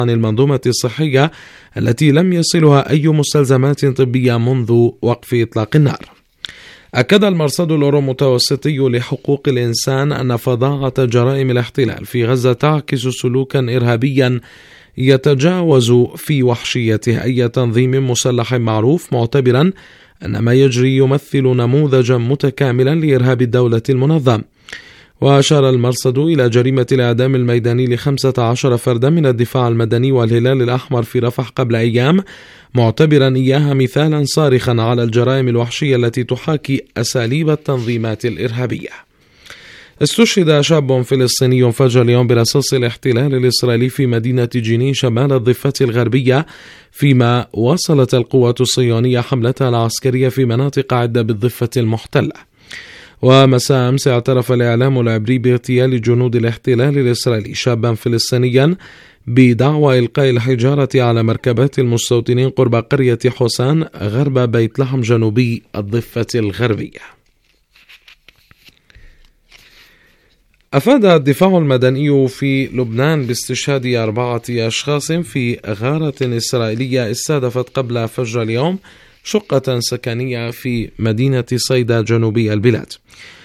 عن المنظومة الصحية التي لم يصلها أي مستلزمات طبية منذ وقف إطلاق النار. أكد المرصد الأورو-متوسطي لحقوق الإنسان أن فظاعة جرائم الاحتلال في غزة تعكس سلوكا إرهابيا يتجاوز في وحشيته أي تنظيم مسلح معروف، معتبرا أن ما يجري يمثل نموذجا متكاملا لإرهاب الدولة المنظم. وأشار المرصد إلى جريمة الإعدام الميداني ل15 فردا من الدفاع المدني والهلال الأحمر في رفح قبل أيام، معتبرا إياها مثالا صارخا على الجرائم الوحشية التي تحاكي أساليب التنظيمات الإرهابية. استشهد شاب فلسطيني فجر اليوم برصاص الاحتلال الإسرائيلي في مدينة جنين شمال الضفة الغربية، فيما واصلت القوات الصهيونية حملتها العسكرية في مناطق عدة بالضفة المحتلة. ومساء أمس اعترف الإعلام العبري باغتيال جنود الاحتلال الإسرائيلي شابا فلسطينيا بدعوى إلقاء الحجارة على مركبات المستوطنين قرب قرية حسان غرب بيت لحم جنوبي الضفة الغربية. أفاد الدفاع المدني في لبنان باستشهاد 4 أشخاص في غارة إسرائيلية استهدفت قبل فجر اليوم شقة سكنية في مدينة صيدا جنوبي البلاد.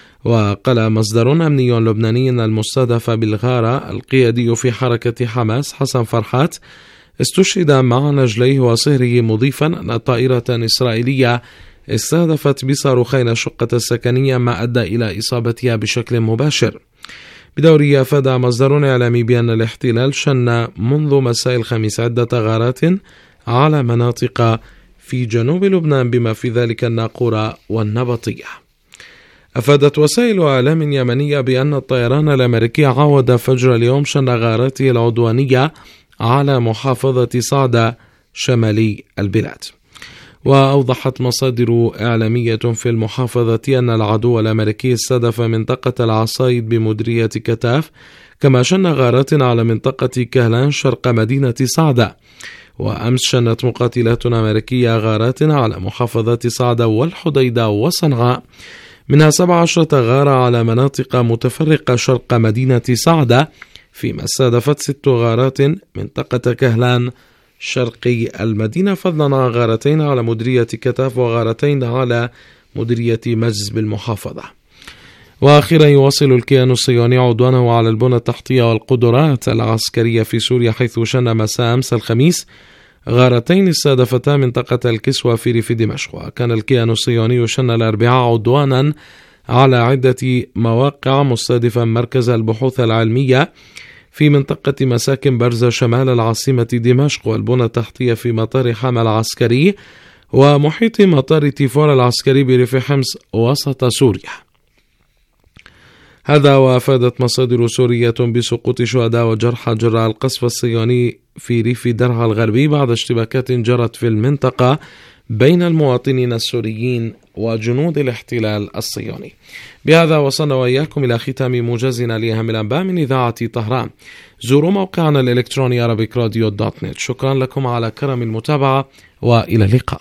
وقال مصدر أمني لبناني أن المستهدف بالغارة القيادي في حركة حماس حسن فرحات استشهد مع نجليه وصهره، مضيفا أن طائرة إسرائيلية استهدفت بصاروخين الشقة السكنية ما أدى إلى إصابتها بشكل مباشر. بدوره أفاد مصدر إعلامي بأن الاحتلال شن منذ مساء الخميس عدة غارات على مناطق في جنوب لبنان بما في ذلك الناقورة والنبطية. أفادت وسائل إعلام يمنية بأن الطيران الأمريكي عاود فجر اليوم شن غاراته العدوانية على محافظة صعدة شمالي البلاد. وأوضحت مصادر إعلامية في المحافظة أن العدو الأمريكي استهدف منطقة العصايد بمديرية كتاف، كما شن غارات على منطقة كهلان شرق مدينة صعدة. وأمس شنت مقاتلات أمريكية غارات على محافظات صعدة والحديدة وصنعاء، منها 17 غارة على مناطق متفرقة شرق مدينة صعدة، فيما استهدفت 6 غارات منطقة كهلان شرقي المدينة، فضلا عن غارتين على مديرية كتاف وغارتين على مديرية مجز بالمحافظة. وأخيرا يواصل الكيان الصهيوني عدوانه على البنى التحتية والقدرات العسكرية في سوريا، حيث شن مساء أمس الخميس غارتين استهدفتا منطقة الكسوة في ريف دمشق. وكان الكيان الصهيوني شن الأربعاء عدوانا على عدة مواقع مستهدفا مركز البحوث العلمية في منطقة مساكن برزة شمال العاصمة دمشق، والبنى التحتية في مطار حما العسكري ومحيط مطار تيفور العسكري بريف حمص وسط سوريا. هذا وأفادت مصادر سورية بسقوط شهداء وجرحى جراء القصف الصهيوني في ريف درعا الغربي بعد اشتباكات جرت في المنطقة بين المواطنين السوريين وجنود الاحتلال الصهيوني. بهذا وصلنا وإياكم إلى ختام موجزنا لأهم الأنباء من إذاعة طهران. زوروا موقعنا الإلكتروني arabicradio.net. شكرا لكم على كرم المتابعة وإلى اللقاء.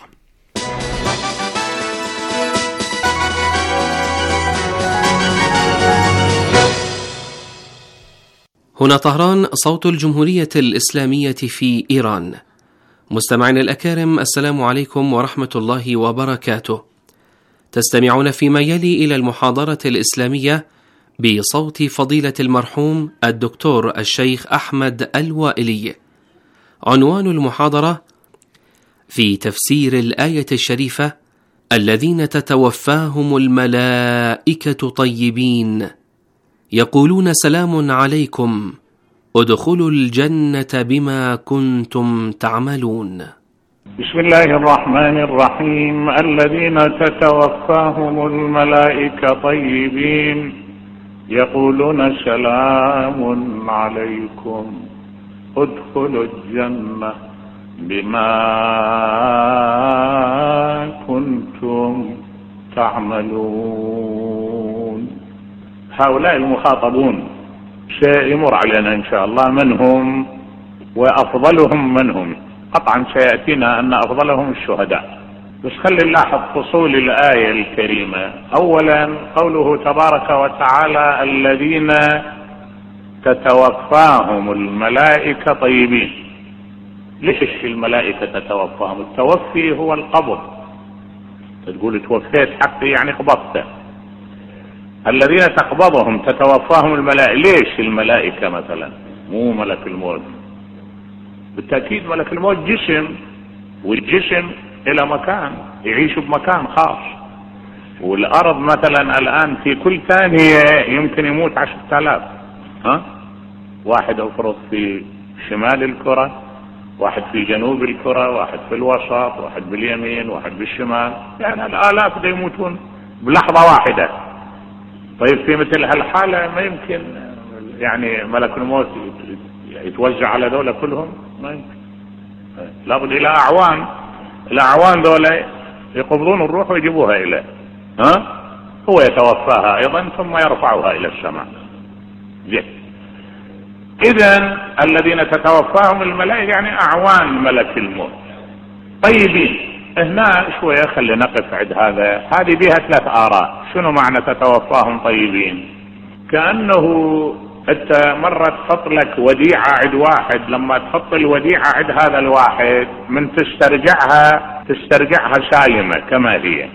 هنا طهران، صوت الجمهورية الإسلامية في إيران. مستمعين الأكارم، السلام عليكم ورحمة الله وبركاته. تستمعون فيما يلي إلى المحاضرة الإسلامية بصوت فضيلة المرحوم الدكتور الشيخ أحمد الوائلي. عنوان المحاضرة: في تفسير الآية الشريفة الذين تتوفاهم الملائكة طيبين يقولون سلام عليكم ادخلوا الجنة بما كنتم تعملون. بسم الله الرحمن الرحيم. الذين تتوفاهم الملائكة طيبين يقولون سلام عليكم ادخلوا الجنة بما كنتم تعملون. هؤلاء المخاطبون سيمر علينا إن شاء الله من هم وأفضلهم من هم. قطعا سيأتينا أن أفضلهم الشهداء، بس خلي نلاحظ فصول الآية الكريمة. أولا قوله تبارك وتعالى الذين تتوفاهم الملائكة طيبين. ليش الملائكة تتوفاهم؟ التوفي هو القبض، تقول توفيت حقي يعني قبضته. الذين تقبضهم تتوفاهم الملائكة. ليش الملائكة مثلا مو ملك الموت؟ بالتأكيد ملك الموت جسم، والجسم إلى مكان يعيش بمكان خاص، والأرض مثلا الآن في كل ثانية يمكن يموت 10,000. واحد أفرض في شمال الكرة، واحد في جنوب الكرة، واحد في الوسط، واحد باليمين، واحد بالشمال، يعني الآلاف دا يموتون بلحظة واحدة. طيب في مثل هالحالة ما يمكن يعني ملك الموت يتوزع على دولة كلهم، ما يمكن، لابد إلى أعوان. الأعوان دولة يقبضون الروح ويجيبوها إليه، هو يتوفاها أيضا ثم يرفعها إلى السماء. إذن الذين تتوفاهم الملائكة يعني أعوان ملك الموت. طيبين، هنا شوية خلينا نقف عند هذه بها 3 آراء. شنو معنى تتوفاهم طيبين؟ كأنه انت مرة تحط لك وديعة عند واحد، لما تحط الوديعة عند هذا الواحد من تسترجعها سالمة كما هي.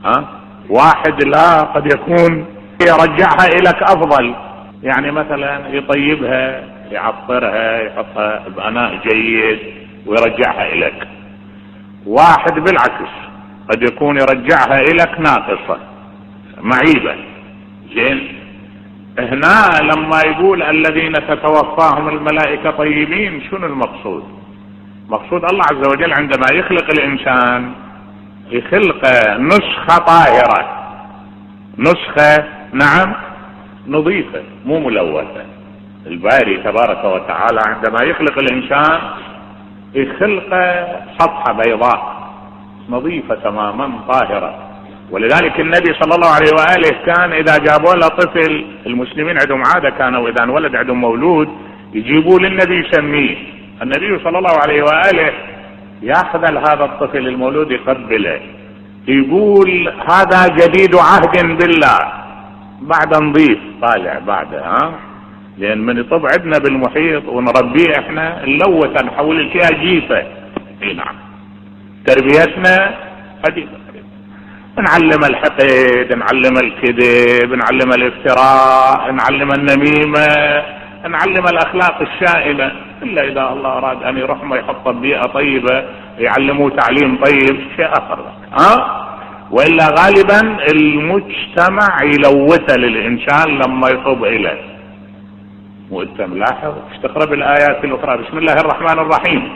واحد لا قد يكون يرجعها إليك أفضل، يعني مثلا يطيبها، يعطرها، يحطها بأناء جيد ويرجعها إليك. واحد بالعكس قد يكون يرجعها إليك ناقصة معيبة. زين، هنا لما يقول الذين تتوفاهم الملائكة طيبين، شنو المقصود؟ مقصود الله عز وجل عندما يخلق الإنسان يخلق نسخة طاهرة، نسخة نعم نظيفة مو ملوثة. الباري تبارك وتعالى عندما يخلق الإنسان يخلق صفحة بيضاء نظيفة تماما طاهرة. ولذلك النبي صلى الله عليه وآله كان إذا جابوا له طفل، المسلمين عندهم عادة كانوا إذا انولد عندهم مولود يجيبوا للنبي يسميه. النبي صلى الله عليه وآله يأخذ هذا الطفل المولود يقبله، يقول هذا جديد عهد بالله، بعد نضيف طالع بعده، لأن من يطب عندنا بالمحيط ونربيه احنا نلوث نحول فيها جيفة. نعم، تربيتنا قديمة، نعلم الحقد، نعلم الكذب، نعلم الافتراء، نعلم النميمة، نعلم الأخلاق الشائنة، إلا إذا الله أراد أن يرحمه يحط بيئة طيبة يعلموه تعليم طيب شيء آخر. وإلا غالبا المجتمع يلوثه للإنسان لما يطب إليه. وأنت ملاحظ تقرأ الآيات الأخرى. بسم الله الرحمن الرحيم،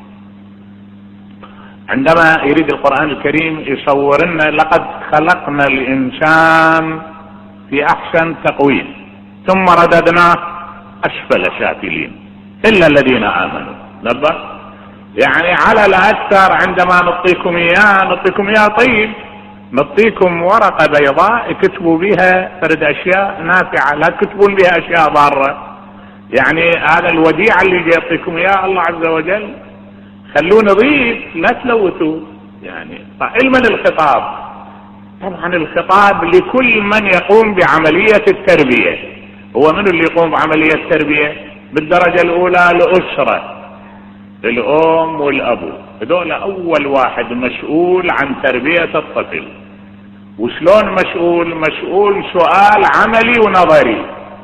عندما يريد القرآن الكريم يصور لنا لقد خلقنا الإنسان في أحسن تقويم ثم رددناه أسفل سافلين إلا الذين آمنوا. نبه يعني على الأكثر عندما نعطيكم إياه طيب، نعطيكم ورقة بيضاء اكتبوا بها فرد أشياء نافعة، لا تكتبون بها أشياء ضارة. يعني هذا الوديعة اللي يعطيكم إياه الله عز وجل خلوه نظيف، لا تلوثوا. يعني علما الخطاب، طبعا الخطاب لكل من يقوم بعملية التربية. هو من اللي يقوم بعملية التربية؟ بالدرجة الأولى الأسرة، الأم والأبو، هذول أول واحد مسؤول عن تربية الطفل. وشلون مسؤول سؤال عملي ونظري.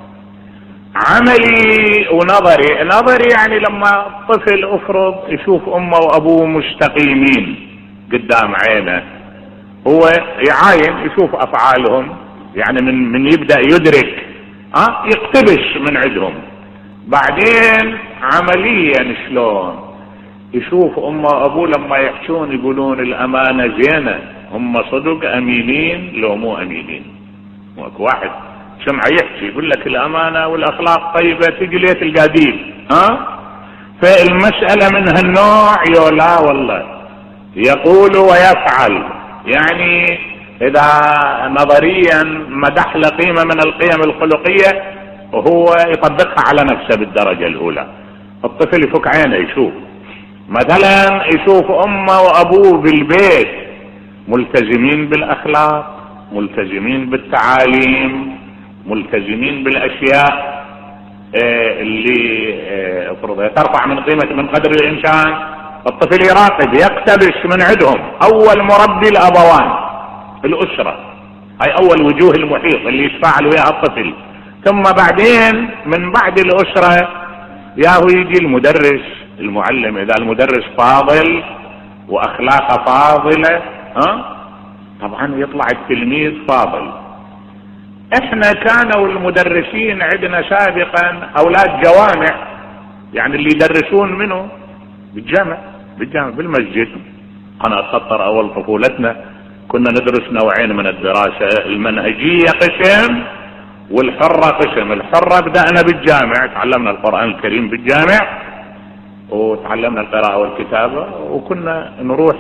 عملي ونظري. نظري يعني لما الطفل افرض يشوف امه وابوه مستقيمين قدام عينه، هو يعاين يشوف افعالهم، يعني من يبدأ يدرك يقتبس من عندهم. بعدين عمليا شلون يشوف امه وابوه لما يحشون يقولون الامانة زينة، هم صدق امينين لو مو امينين. واكو واحد سمع يحكي يقول لك الامانة والاخلاق طيبة، تجي ليه تلقى دين. فالمسألة من هالنوع يولا والله يقول ويفعل. يعني اذا نظريا مدح له قيمة من القيم الخلقية وهو يطبقها على نفسه بالدرجة الاولى. الطفل يفك عينه يشوف مثلا، يشوف امه وابوه بالبيت ملتزمين بالاخلاق، ملتزمين بالتعاليم، ملتزمين بالاشياء اللي افرضها ترفع من قيمة من قدر الانسان. الطفل يراقب يقتبس من عندهم. اول مربي الابوان، الاسرة، هاي اول وجوه المحيط اللي يتفاعل وياها الطفل. ثم بعدين من بعد الاسرة ياهو يجي المدرس المعلم، اذا المدرس فاضل واخلاقه فاضلة طبعا يطلع التلميذ فاضل. احنا كانوا المدرسين عندنا سابقا اولاد جوامع، يعني اللي يدرسون منه بالجامع بالمسجد. انا اتخطر اول طفولتنا كنا ندرس نوعين من الدراسة، المنهجية قسم والحرة قسم. الحرة بدأنا بالجامع، تعلمنا القرآن الكريم بالجامع وتعلمنا القراءة والكتابة، وكنا نروح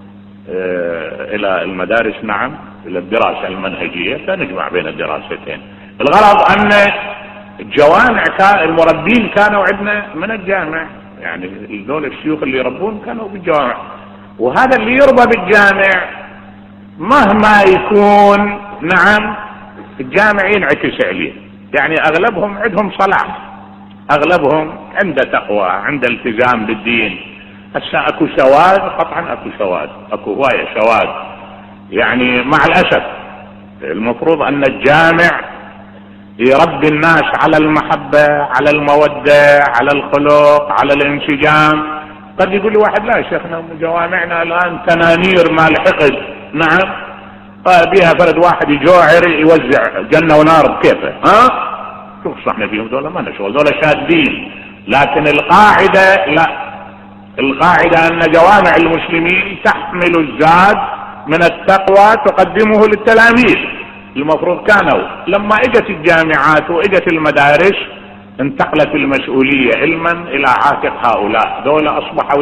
الى المدارس نعم الى الدراسة المنهجية، فنجمع بين الدراستين. الغرض ان الجوامع المربين كانوا عندنا من الجامع، يعني دول الشيوخ اللي يربون كانوا بالجوامع. وهذا اللي يربى بالجامع مهما يكون نعم الجامع ينعكس عليه، يعني اغلبهم عندهم صلاح، اغلبهم عنده تقوى، عنده التزام بالدين. هسه اكو سواد، قطعا اكو سواد، اكو هواية سواد، يعني مع الاسف. المفروض ان الجامع يربي الناس على المحبة، على المودة، على الخلق، على الانسجام. قد يقول لي واحد لا شيخنا جوامعنا الان تنانير مال حقد، نعم بيها فرد واحد يجوعر يوزع جنة ونار بكيفه. شوف صحنا فيهم دولة ما نشغل، دولة شادين. لكن القاعدة لا، القاعدة ان جوامع المسلمين تحمل الزاد من التقوى تقدمه للتلاميذ. المفروض كانوا لما اجت الجامعات واجت المدارس انتقلت المسؤولية علما الى عاتق هؤلاء، دولة اصبحوا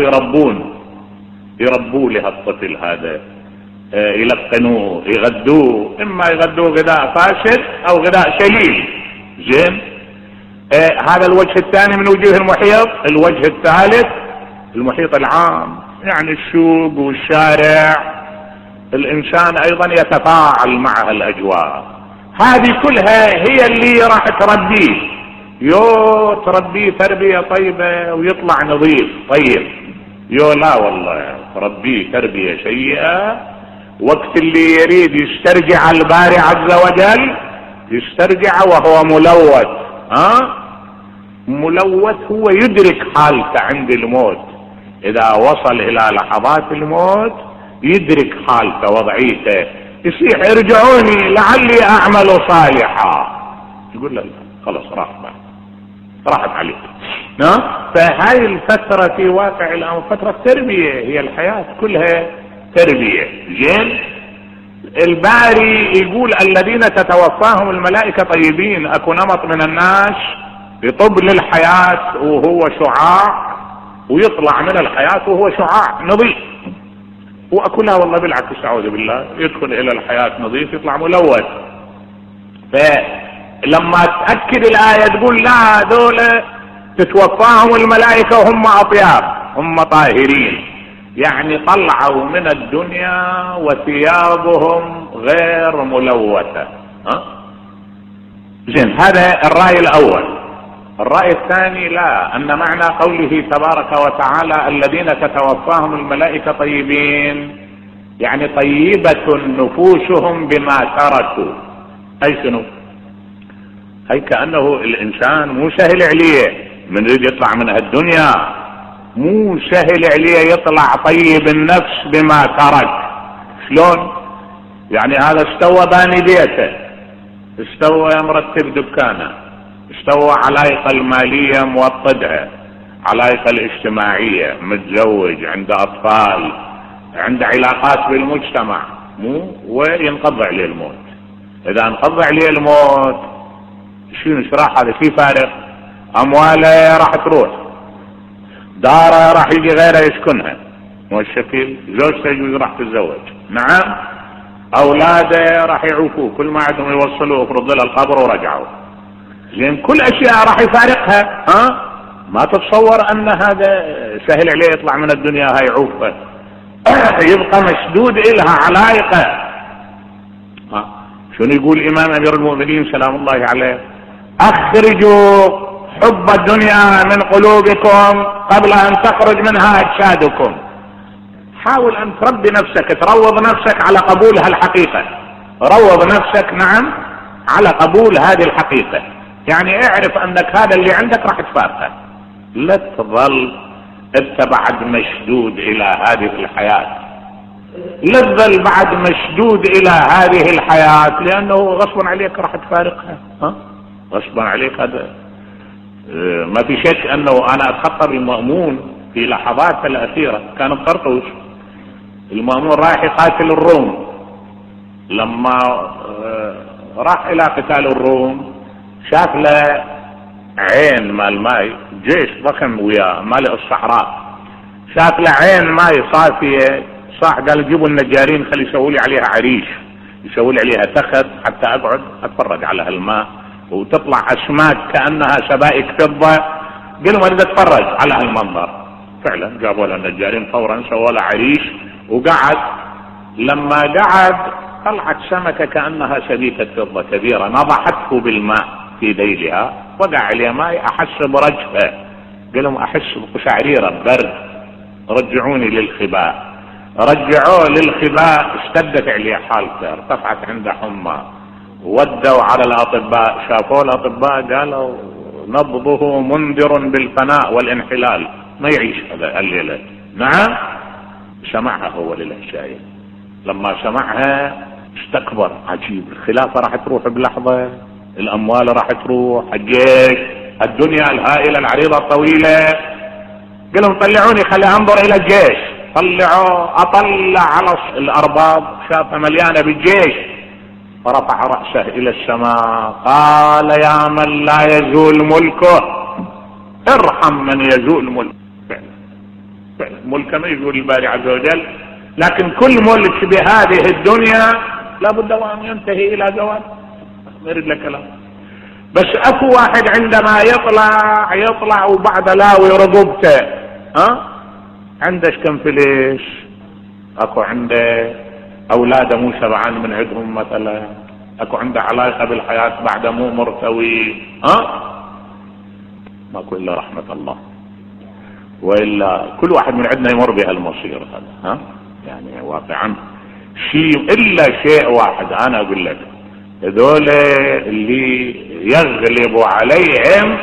يربوا لها الطفل هذا، يلقنوه، يغدوه، اما يغدوه غذاء فاسد او غذاء سليم. زين، هذا الوجه الثاني من وجوه المحيط. الوجه الثالث المحيط العام، يعني السوق والشارع، الانسان ايضا يتفاعل مع الاجواء. هذه كلها هي اللي راح تربيه، تربيه تربية طيبة ويطلع نظيف طيب. لا والله تربيه تربية سيئة، وقت اللي يريد يسترجع الباري عز وجل يسترجع وهو ملوث. ملوث، هو يدرك حالته عند الموت. اذا وصل الى لحظات الموت يدرك حالته وضعيته، يصيح ارجعوني لعلي اعمل صالحا، يقول له خلاص راحت عليك. فهاي الفترة في واقع الامر فترة تربية، هي الحياة كلها تربية. زين، الباري يقول الذين تتوفاهم الملائكة طيبين. اكو نمط من الناس يطب للحياة وهو شعاع، ويطلع من الحياة وهو شعاع نظيف، واكو لا والله بالعكس اعوذ بالله يدخل الى الحياة نظيف يطلع ملوث. فلما تأكد الآية تقول لا دولة تتوفاهم الملائكة وهم أطياب، هم طاهرين، يعني طلعوا من الدنيا وثيابهم غير ملوثة. زين، هذا الرأي الأول. الرأي الثاني لا، أن معنى قوله تبارك وتعالى الذين تتوفاهم الملائكة طيبين، يعني طيبة نفوسهم بما تركوا. أي شنو؟ هي كأنه الإنسان مو سهل عليه من يريد يطلع من الدنيا، مو سهل عليه يطلع طيب النفس بما ترك. شلون؟ يعني هذا استوى باني بيته، استوى مرتب دكانه، استوى علاقة المالية موطدها، علاقة الاجتماعية، متزوج، عنده أطفال، عنده علاقات بالمجتمع، مو وينقض عليه الموت. إذا انقض عليه الموت شنو راح هذا؟ في فارق، أمواله راح تروح، داره راح يجي غيره يسكنها، مو الشكل، زوجته يجوز راح تتزوج، نعم، أولاده راح يعوفوه، كل ما عندهم يوصلوه افرض له القبر ورجعوا. زين، كل أشياء راح يفارقها. ما تتصور أن هذا سهل عليه يطلع من الدنيا هاي عوفة، يبقى مشدود إلها علاقة. شنو يقول الإمام أمير المؤمنين سلام الله عليه؟ أخرجوا حب الدنيا من قلوبكم قبل أن تخرج منها أجسادكم. حاول أن تربي نفسك، تروض نفسك على قبول هالحقيقة، روض نفسك نعم على قبول هذه الحقيقة. يعني اعرف أنك هذا اللي عندك راح تفارقه، لا تظل انت بعد مشدود إلى هذه الحياة، لا تظل بعد مشدود إلى هذه الحياة، لأنه غصبا عليك راح تفارقها. غصبا عليك. هذا ما في شك أنه أنا أتخطى بالمأمون في لحظات الأخيرة، كان بطرطوس المأمون رايح يقاتل الروم، لما راح إلى قتال الروم شاف له عين مال ماي، جيش ضخم وياه مالئ الصحراء، شاف له عين ماي صافية، صاح قال جيبوا النجارين خلي يسووا لي عليها عريش، يسووا لي عليها تخت حتى أقعد أتفرج على هالماء وتطلع أسماك كأنها سبائك فضة. قالوا ما بدي أتفرج على هالمنظر. فعلا جابوا له النجارين فورا سووا له عريش وقعد. لما قعد طلعت سمكة كأنها سبيكة فضة كبيرة، نضحته بالماء في ذيلها، وقع عليه ماء، أحس برجفة. قال لهم أحس بقشعريرة برد، رجعوني للخباء. رجعوه للخباء، اشتدت عليه حالته، ارتفعت عنده حمى، ودوا على الأطباء، شافوا الأطباء قالوا نبضه منذر بالفناء والانحلال، ما يعيش هذا الليلة. نعم سمعها هو للعشاء، لما سمعها استكبر. عجيب، الخلافة راح تروح بلحظة، الأموال راح تروح، الجيش، الدنيا الهائلة العريضة الطويلة. قال لهم طلعوني خلي أنظر إلى الجيش. طلعوا، أطلع على الأرباض شافها مليانة بالجيش، فرفع رأسه إلى السماء قال يا من لا يزول ملكه ارحم من يزول ملكه. فعلا ملك ما يزول الباري عز وجل، لكن كل ملك بهذه الدنيا لابد وأن ينتهي إلى زوال. ما يريد لك كلام. بس أكو واحد عندما يطلع وبعد لاوي رقبته، عندش كم فليس، أكو عنده أولاده مو شبعان من عندهم مثلا، أكو عنده علاقة بالحياة بعد مو مرتوي، ماكو إلا رحمة الله، وإلا كل واحد من عندنا يمر بهالمصير هذا. يعني واقعا شيء إلا شيء واحد أنا أقول لك، هذول اللي يغلب عليهم،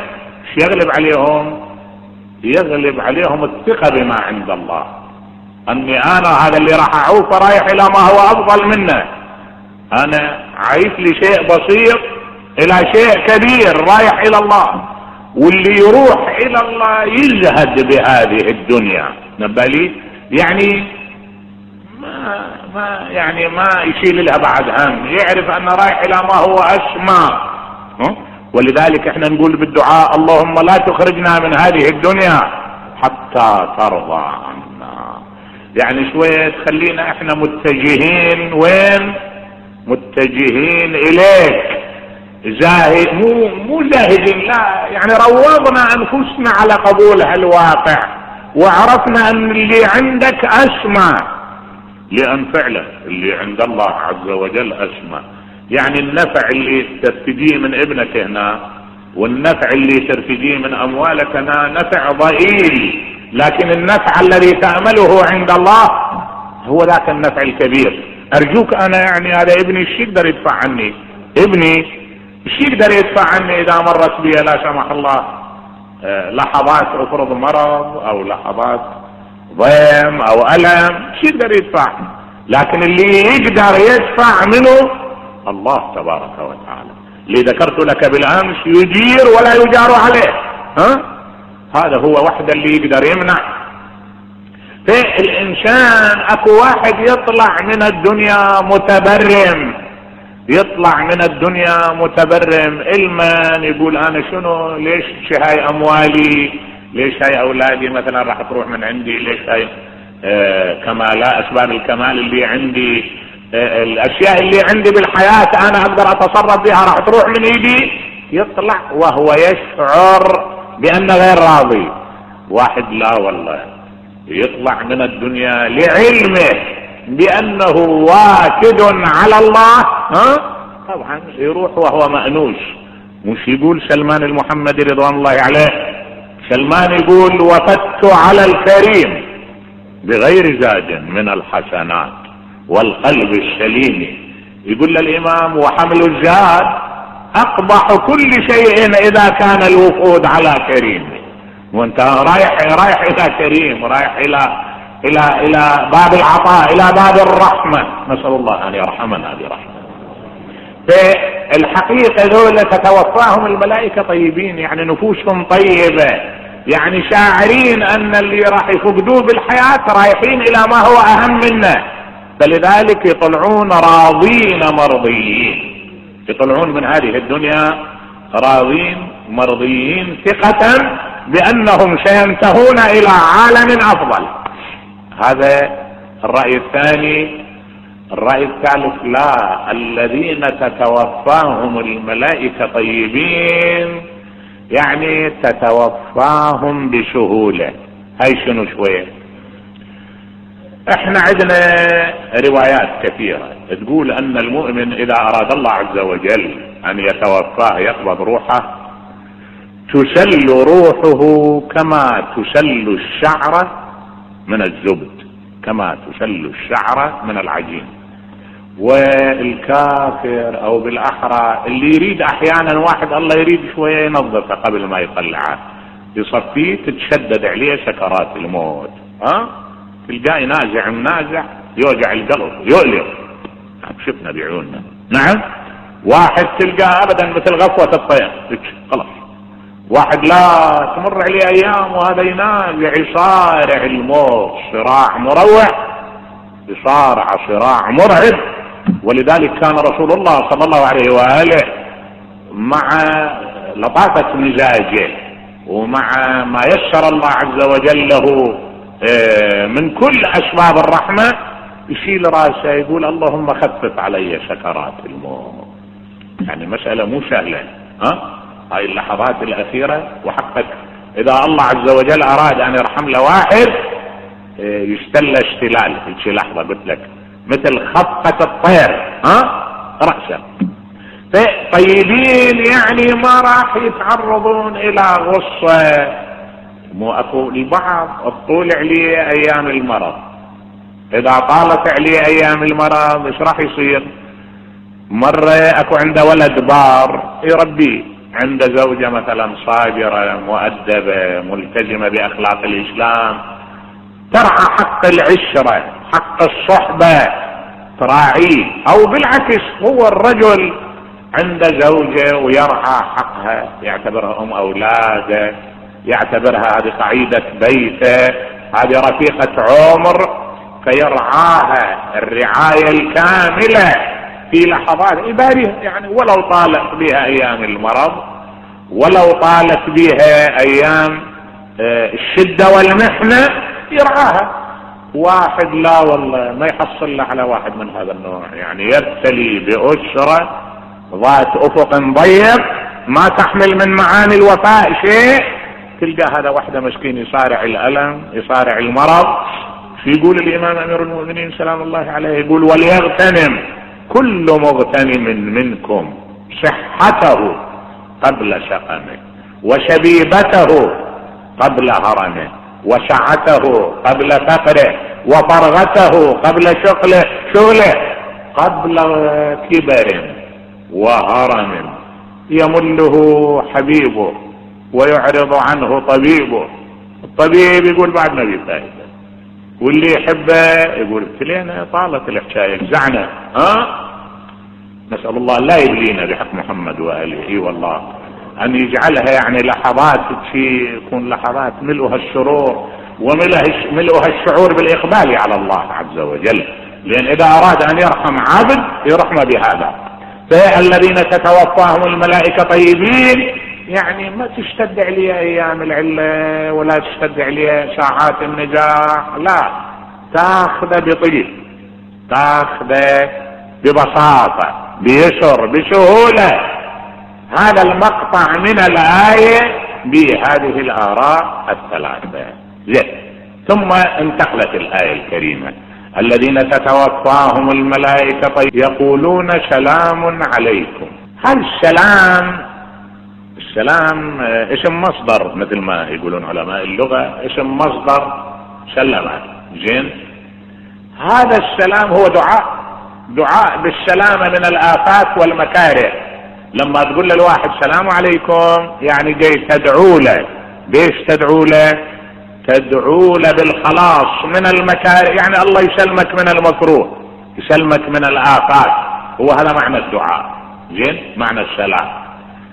يغلب عليهم الثقة بما عند الله، أني أنا هذا اللي راح أعوف رايح إلى ما هو أفضل منه، أنا عايش لي شيء بسيط إلى شيء كبير رايح إلى الله. واللي يروح إلى الله يزهد بهذه الدنيا، نبالي يعني ما يشيل لها بعد هم، يعرف أنه رايح إلى ما هو أسمى. ولذلك احنا نقول بالدعاء اللهم لا تخرجنا من هذه الدنيا حتى ترضى عنا. يعني شوية تخلينا احنا متجهين وين؟ متجهين إليك، مو زاهدين، لا، يعني روضنا أنفسنا على قبول هالواقع، وعرفنا أن اللي عندك أسمى، لأن فعلا اللي عند الله عز وجل أسمى. يعني النفع اللي ترتديه من ابنك هنا والنفع اللي ترتديه من أموالك هنا نفع ضئيل، لكن النفع الذي تأمله عند الله هو ذاك النفع الكبير. أرجوك أنا يعني هذا ابني ايش يقدر يدفع عني؟ ابني ايش يقدر يدفع عني إذا مرت بي لا سمح الله لحظات افرض مرض أو لحظات ضيم أو ألم، ايش يقدر يدفع؟ لكن اللي يقدر يدفع منه الله تبارك وتعالى. اللي ذكرت لك بالأمس يجير ولا يجار عليه، هذا هو وحده اللي يقدر يمنع. فالإنسان أكو واحد يطلع من الدنيا متبرم، علما يقول أنا شنو، ليش هاي أموالي، ليش هاي أولادي مثلا راح تروح من عندي، ليش هاي كمالات، أسباب الكمال اللي عندي، الاشياء اللي عندي بالحياة انا اقدر اتصرف بها راح تروح من ايدي. يطلع وهو يشعر بانه غير راضي. واحد لا والله يطلع من الدنيا لعلمه بانه واكد على الله، طبعا يروح وهو مأنوس، مش يقول سلمان المحمدي رضوان الله عليه، سلمان يقول وفدت على الكريم بغير زاد من الحسنات والقلب السليم. يقول للإمام وحمل الزاد أقبح كل شيء إذا كان الوفود على كريم. وانت رايح إلى كريم، رايح إلى باب العطاء، إلى باب الرحمة، نسأل الله أن يرحمنا برحمة. في الحقيقة دول تتوفاهم الملائكة طيبين، يعني نفوسهم طيبة، يعني شاعرين أن اللي راح يفقدوه بالحياة رايحين إلى ما هو أهم منه، فلذلك يطلعون راضين مرضيين، يطلعون من هذه الدنيا راضين مرضيين ثقة بأنهم سينتهون إلى عالم أفضل. هذا الرأي الثاني. الرأي الثالث لا، الذين تتوفاهم الملائكة طيبين يعني تتوفاهم بسهولة. هاي شنو شوية؟ احنا عندنا روايات كثيرة تقول ان المؤمن اذا اراد الله عز وجل ان يتوفاه يقبض روحه تسل روحه كما تسل الشعرة من الزبد، كما تسل الشعرة من العجين. والكافر او بالاحرى اللي يريد احيانا واحد الله يريد شوية ينظفه قبل ما يطلعه يصفيه، تتشدد عليه سكرات الموت، تلقاه نازع منازع يوجع القلب يؤلم، شفنا بعيوننا. نعم. واحد تلقاه ابدا مثل غفوة الطير خلاص. واحد لا تمر عليه ايام وهذا ينازع يصارع الموت صراع مروع، يصارع صراع مرعب. ولذلك كان رسول الله صلى الله عليه وآله مع لطافة مزاجه ومع ما يسر الله عز وجل له من كل أسباب الرحمة يشيل راسه يقول اللهم خفف علي سكرات الموت. يعني مسألة مو سهلة. هاي اللحظات الأخيرة وحقك إذا الله عز وجل أراد أن يرحم له واحد يستل اشتلال في شي لحظة قلت لك مثل خفة الطير رأسه. طيبين يعني ما راح يتعرضون إلى غصة. مو اكو البعض الطول عليه ايام المرض، اذا طالت عليه ايام المرض ايش راح يصير؟ مرة اكو عنده ولد بار يربيه، عنده زوجة مثلا صابرة مؤدبة ملتزمة باخلاق الاسلام ترعى حق العشرة حق الصحبة تراعيه، او بالعكس هو الرجل عنده زوجة ويرعى حقها يعتبرها ام اولاده، يعتبرها هذه قعيدة بيته، هذه رفيقة عمر، فيرعاها الرعاية الكاملة في لحظات عبارية. يعني ولو طالت بها ايام المرض، ولو طالت بها ايام الشدة والمحنة يرعاها. واحد لا والله ما يحصل له على واحد من هذا النوع، يعني يبتلي بأسرة ذات افق ضيق ما تحمل من معاني الوفاء شيء، تلقى هذا وحده مسكين يصارع الألم يصارع المرض. يقول الإمام أمير المؤمنين سلام الله عليه يقول وليغتنم كل مغتنم منكم صحته قبل سقمه وشبيبته قبل هرمه وسعته قبل فقره وفرغته قبل شغله قبل كبر وهرم يمله حبيبه ويعرض عنه طبيبه. الطبيب يقول بعد ما بيفايده، واللي يحبه يقول ابتلينا طالت الحكايه جزعنا. نسأل الله لا يبلينا بحق محمد وآله. اي والله ان يجعلها يعني لحظات يكون لحظات ملؤها السرور وملؤها الشعور بالاقبال على الله عز وجل، لان اذا اراد ان يرحم عبد يرحم بهذا. فالذين تتوفاهم الملائكة طيبين يعني ما تشتد عليه ايام العلة ولا تشتد عليه ساعات النجاح، لا، تاخذه بطيب، تاخذه ببساطة بيسر بسهولة. هذا المقطع من الآية بهذه الآراء الثلاثة. ثم انتقلت الآية الكريمة الذين تتوفاهم الملائكة يقولون سلام عليكم. هل السلام السلام اسم مصدر مثل ما يقولون علماء اللغة، اسم مصدر سلم. زين، هذا السلام هو دعاء بالسلامة من الآفات والمكاره. لما تقول للواحد السلام عليكم يعني جاي تدعو له. بيش تدعو له؟ تدعو له بالخلاص من المكاره، يعني الله يسلمك من المكروه، يسلمك من الآفات. هو هذا معنى الدعاء. زين، معنى السلام.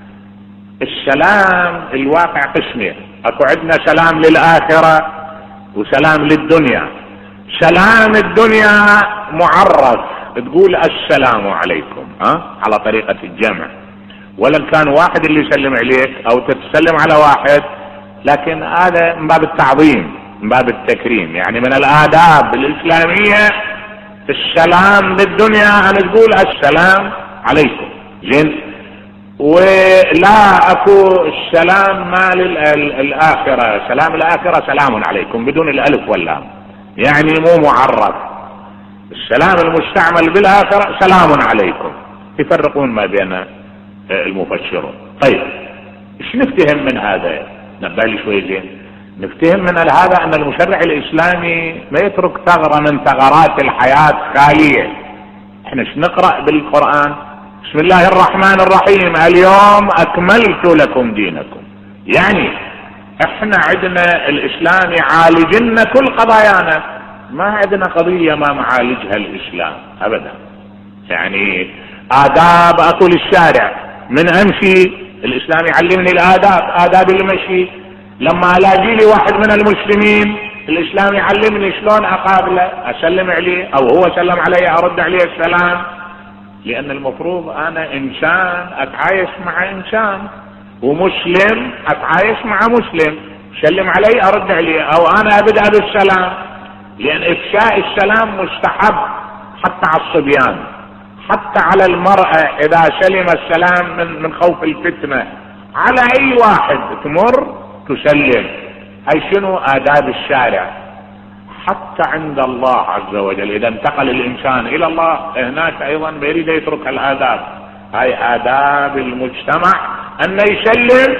السلام الواقع قسمين، اكو عندنا سلام للآخرة وسلام للدنيا. سلام الدنيا معرف، تقول السلام عليكم على طريقة الجمع، ولن كان واحد اللي يسلم عليك او تتسلم على واحد، لكن هذا من باب التعظيم، من باب التكريم. يعني من الآداب الإسلامية السلام بالدنيا أن تقول السلام عليكم. زين، ولا اكو السلام مال الآخرة. سلام الآخرة سلام عليكم بدون الألف واللام، يعني مو معرف. السلام المستعمل بالآخرة سلام عليكم. يفرقون ما بين المفسرون. طيب، ايش نفتهم من هذا؟ نبالي شوي. زين، نفتهم من هذا ان المشرع الاسلامي ما يترك ثغرة من ثغرات الحياة خالية. احنا ايش نقرأ بالقرآن؟ بسم الله الرحمن الرحيم، اليوم اكملت لكم دينكم. يعني احنا عندنا الاسلام يعالجنا كل قضايانا، ما عندنا قضية ما معالجها الاسلام ابدا. يعني آداب اكو للشارع، من امشي الاسلام يعلمني الآداب، آداب المشي. لما الاقي لي واحد من المسلمين الاسلام يعلمني شلون اقابله، اسلم عليه او هو سلم علي ارد عليه السلام. لان المفروض انا انسان اتعايش مع انسان، ومسلم اتعايش مع مسلم، سلم علي ارد عليه، او انا ابدأ بالسلام. لان افشاء السلام مستحب حتى على الصبيان، حتى على المرأة اذا سلم السلام من خوف الفتنة. على اي واحد تمر تسلم. هاي شنو آداب الشارع. حتى عند الله عز وجل اذا انتقل الانسان الى الله هناك ايضا بيريد يترك الآداب. هاي آداب المجتمع ان يسلم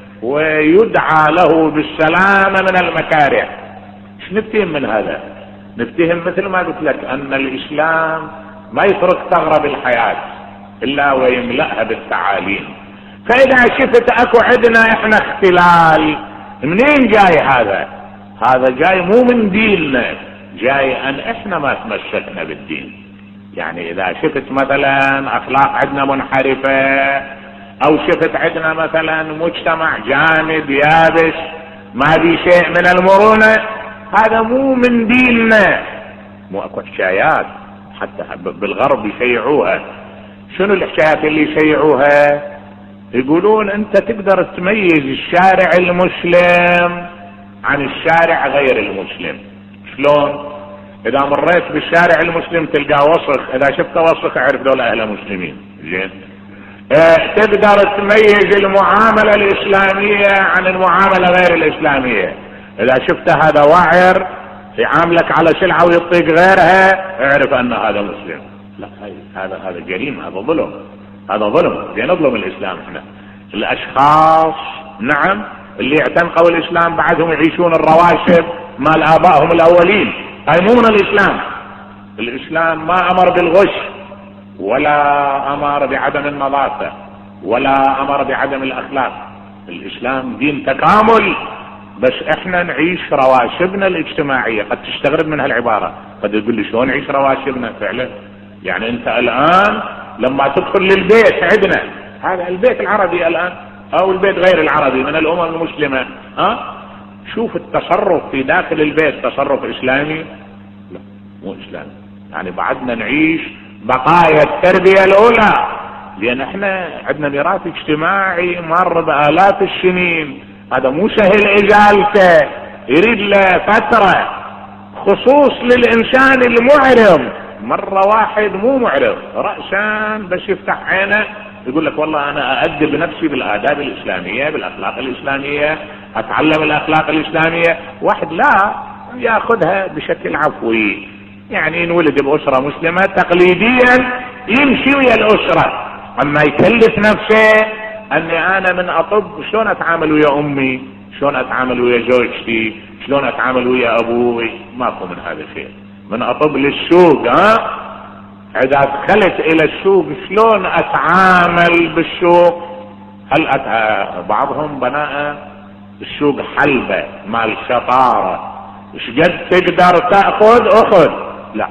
ويدعى له بالسلامة من المكاره. ايش نفتهم من هذا؟ نفتهم مثل ما قلت لك ان الاسلام ما يترك ثغرة بالحياة الا ويملأها بالتعاليم. فاذا شفت اكو عندنا احنا اختلال، منين جاي هذا؟ هذا جاي مو من ديننا، جاي ان احنا ما تمسكنا بالدين. يعني اذا شفت مثلا اخلاق عندنا منحرفة، او شفت عندنا مثلا مجتمع جامد يابس ما بي شيء من المرونة، هذا مو من ديننا. مو اكو حكايات حتى بالغرب يشيعوها. شنو الحكايات اللي يشيعوها؟ يقولون انت تقدر تميز الشارع المسلم عن الشارع غير المسلم. شلون؟ اذا مريت بالشارع المسلم تلقى وسخ، اذا شفت وسخ اعرف دول اهل مسلمين. زين، تقدر تميز المعاملة الاسلامية عن المعاملة غير الاسلامية. اذا شفت هذا واعر يعاملك على سلعة ويطيق غيرها اعرف ان هذا مسلم. لا، هذا جريمة، هذا ظلم، هذا ظلم. نظلم الاسلام احنا. الاشخاص نعم اللي اعتنقوا الاسلام بعدهم يعيشون الرواشد مال ابائهم الاولين، هاي مو من الاسلام. الاسلام ما امر بالغش، ولا امر بعدم النظافة، ولا امر بعدم الاخلاق. الاسلام دين تكامل، بس احنا نعيش رواشبنا الاجتماعية. قد تستغرب من هالعبارة، قد تقول لي شلون نعيش رواشبنا؟ فعلا يعني انت الان لما تدخل للبيت عندنا، هذا البيت العربي الان او البيت غير العربي من الامم المسلمة، شوف التصرف في داخل البيت تصرف اسلامي؟ لا، مو اسلامي. يعني بعدنا نعيش بقايا التربية الاولى، لان احنا عندنا ميراث اجتماعي مر بآلاف السنين. هذا مو سهل ازالته، يريد له فترة، خصوص للانسان المعرض. مرة واحد مو معرض رأسا بس يفتح عينه يقول لك والله انا اادب نفسي بالآداب الاسلامية بالاخلاق الاسلامية، اتعلم الاخلاق الاسلامية. واحد لا ياخذها بشكل عفوي، يعني انولد باسرة مسلمة تقليديا يمشي ويا الاسرة، اما يكلف نفسه اني انا من اطب شلون اتعامل ويا امي، شلون اتعامل ويا زوجتي، شلون اتعامل ويا ابوي. ماكو من هذا الشيء. من اطب للسوق، اذا دخلت الى السوق شلون اتعامل بالسوق. هل بعضهم بناء السوق حلبة مال شطارة، شقد تقدر تأخذ اخذ. لا،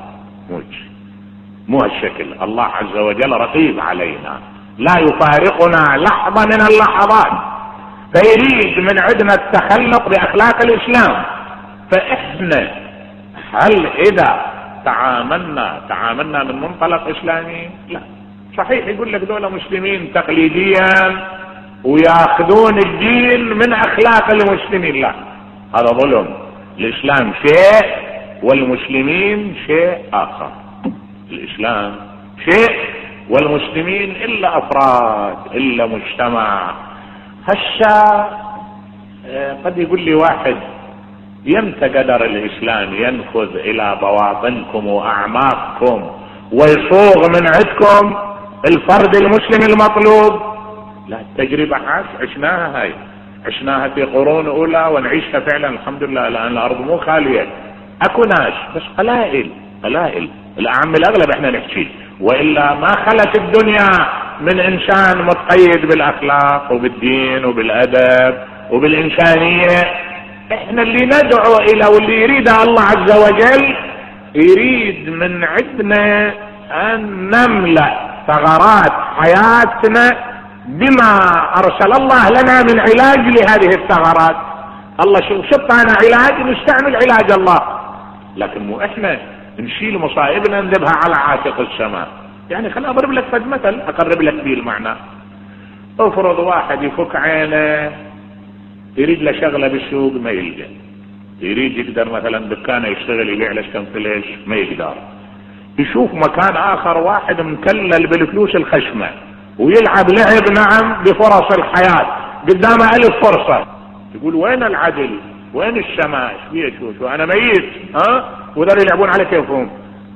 مو هالشكل. الله عز وجل رقيب علينا، لا يفارقنا لحظة من اللحظات، فيريد من عندنا التخلق بأخلاق الإسلام. فإحنا هل إذا تعاملنا من منطلق إسلامي؟ لا. صحيح يقول لك دولة مسلمين تقليديا وياخذون الدين من أخلاق المسلمين. لا، هذا ظلم. الإسلام شيء والمسلمين شيء آخر. الإسلام شيء والمسلمين إلا أفراد، إلا مجتمع. هسه قد يقول لي واحد يمتى قدر الإسلام ينفذ إلى بواطنكم وأعماقكم ويصوغ من عندكم الفرد المسلم المطلوب؟ لا، التجربة عشناها، هاي عشناها في قرون أولى ونعيشها فعلا الحمد لله. الآن الأرض مو خالية، أكو ناس بس قلائل. الأعم الأغلب احنا نحكي، وإلا ما خلت الدنيا من إنسان متقيد بالأخلاق وبالدين وبالأدب وبالإنسانية. احنا اللي ندعو إلى واللي يريده الله عز وجل، يريد من عندنا أن نملأ ثغرات حياتنا بما أرسل الله لنا من علاج لهذه الثغرات. الله شوف أنا علاج، نستعمل علاج الله، لكن مو احنا نشيل مصائبنا نذبها على عاتق السماء. يعني خليني اضرب لك فد مثل اقرب لك به المعنى. افرض واحد يفك عينه، يريد له شغله بالسوق ما يلقى، يريد يقدر مثلا دكانه يشتغل يبيع له كم فليش ما يقدر، يشوف مكان اخر واحد مكلل بالفلوس الخشمه ويلعب لعب نعم بفرص الحياه، قدامه 1000 فرصه، يقول وين العدل؟ وين السماء؟ شو انا ميت وذول يلعبون على كيفهم.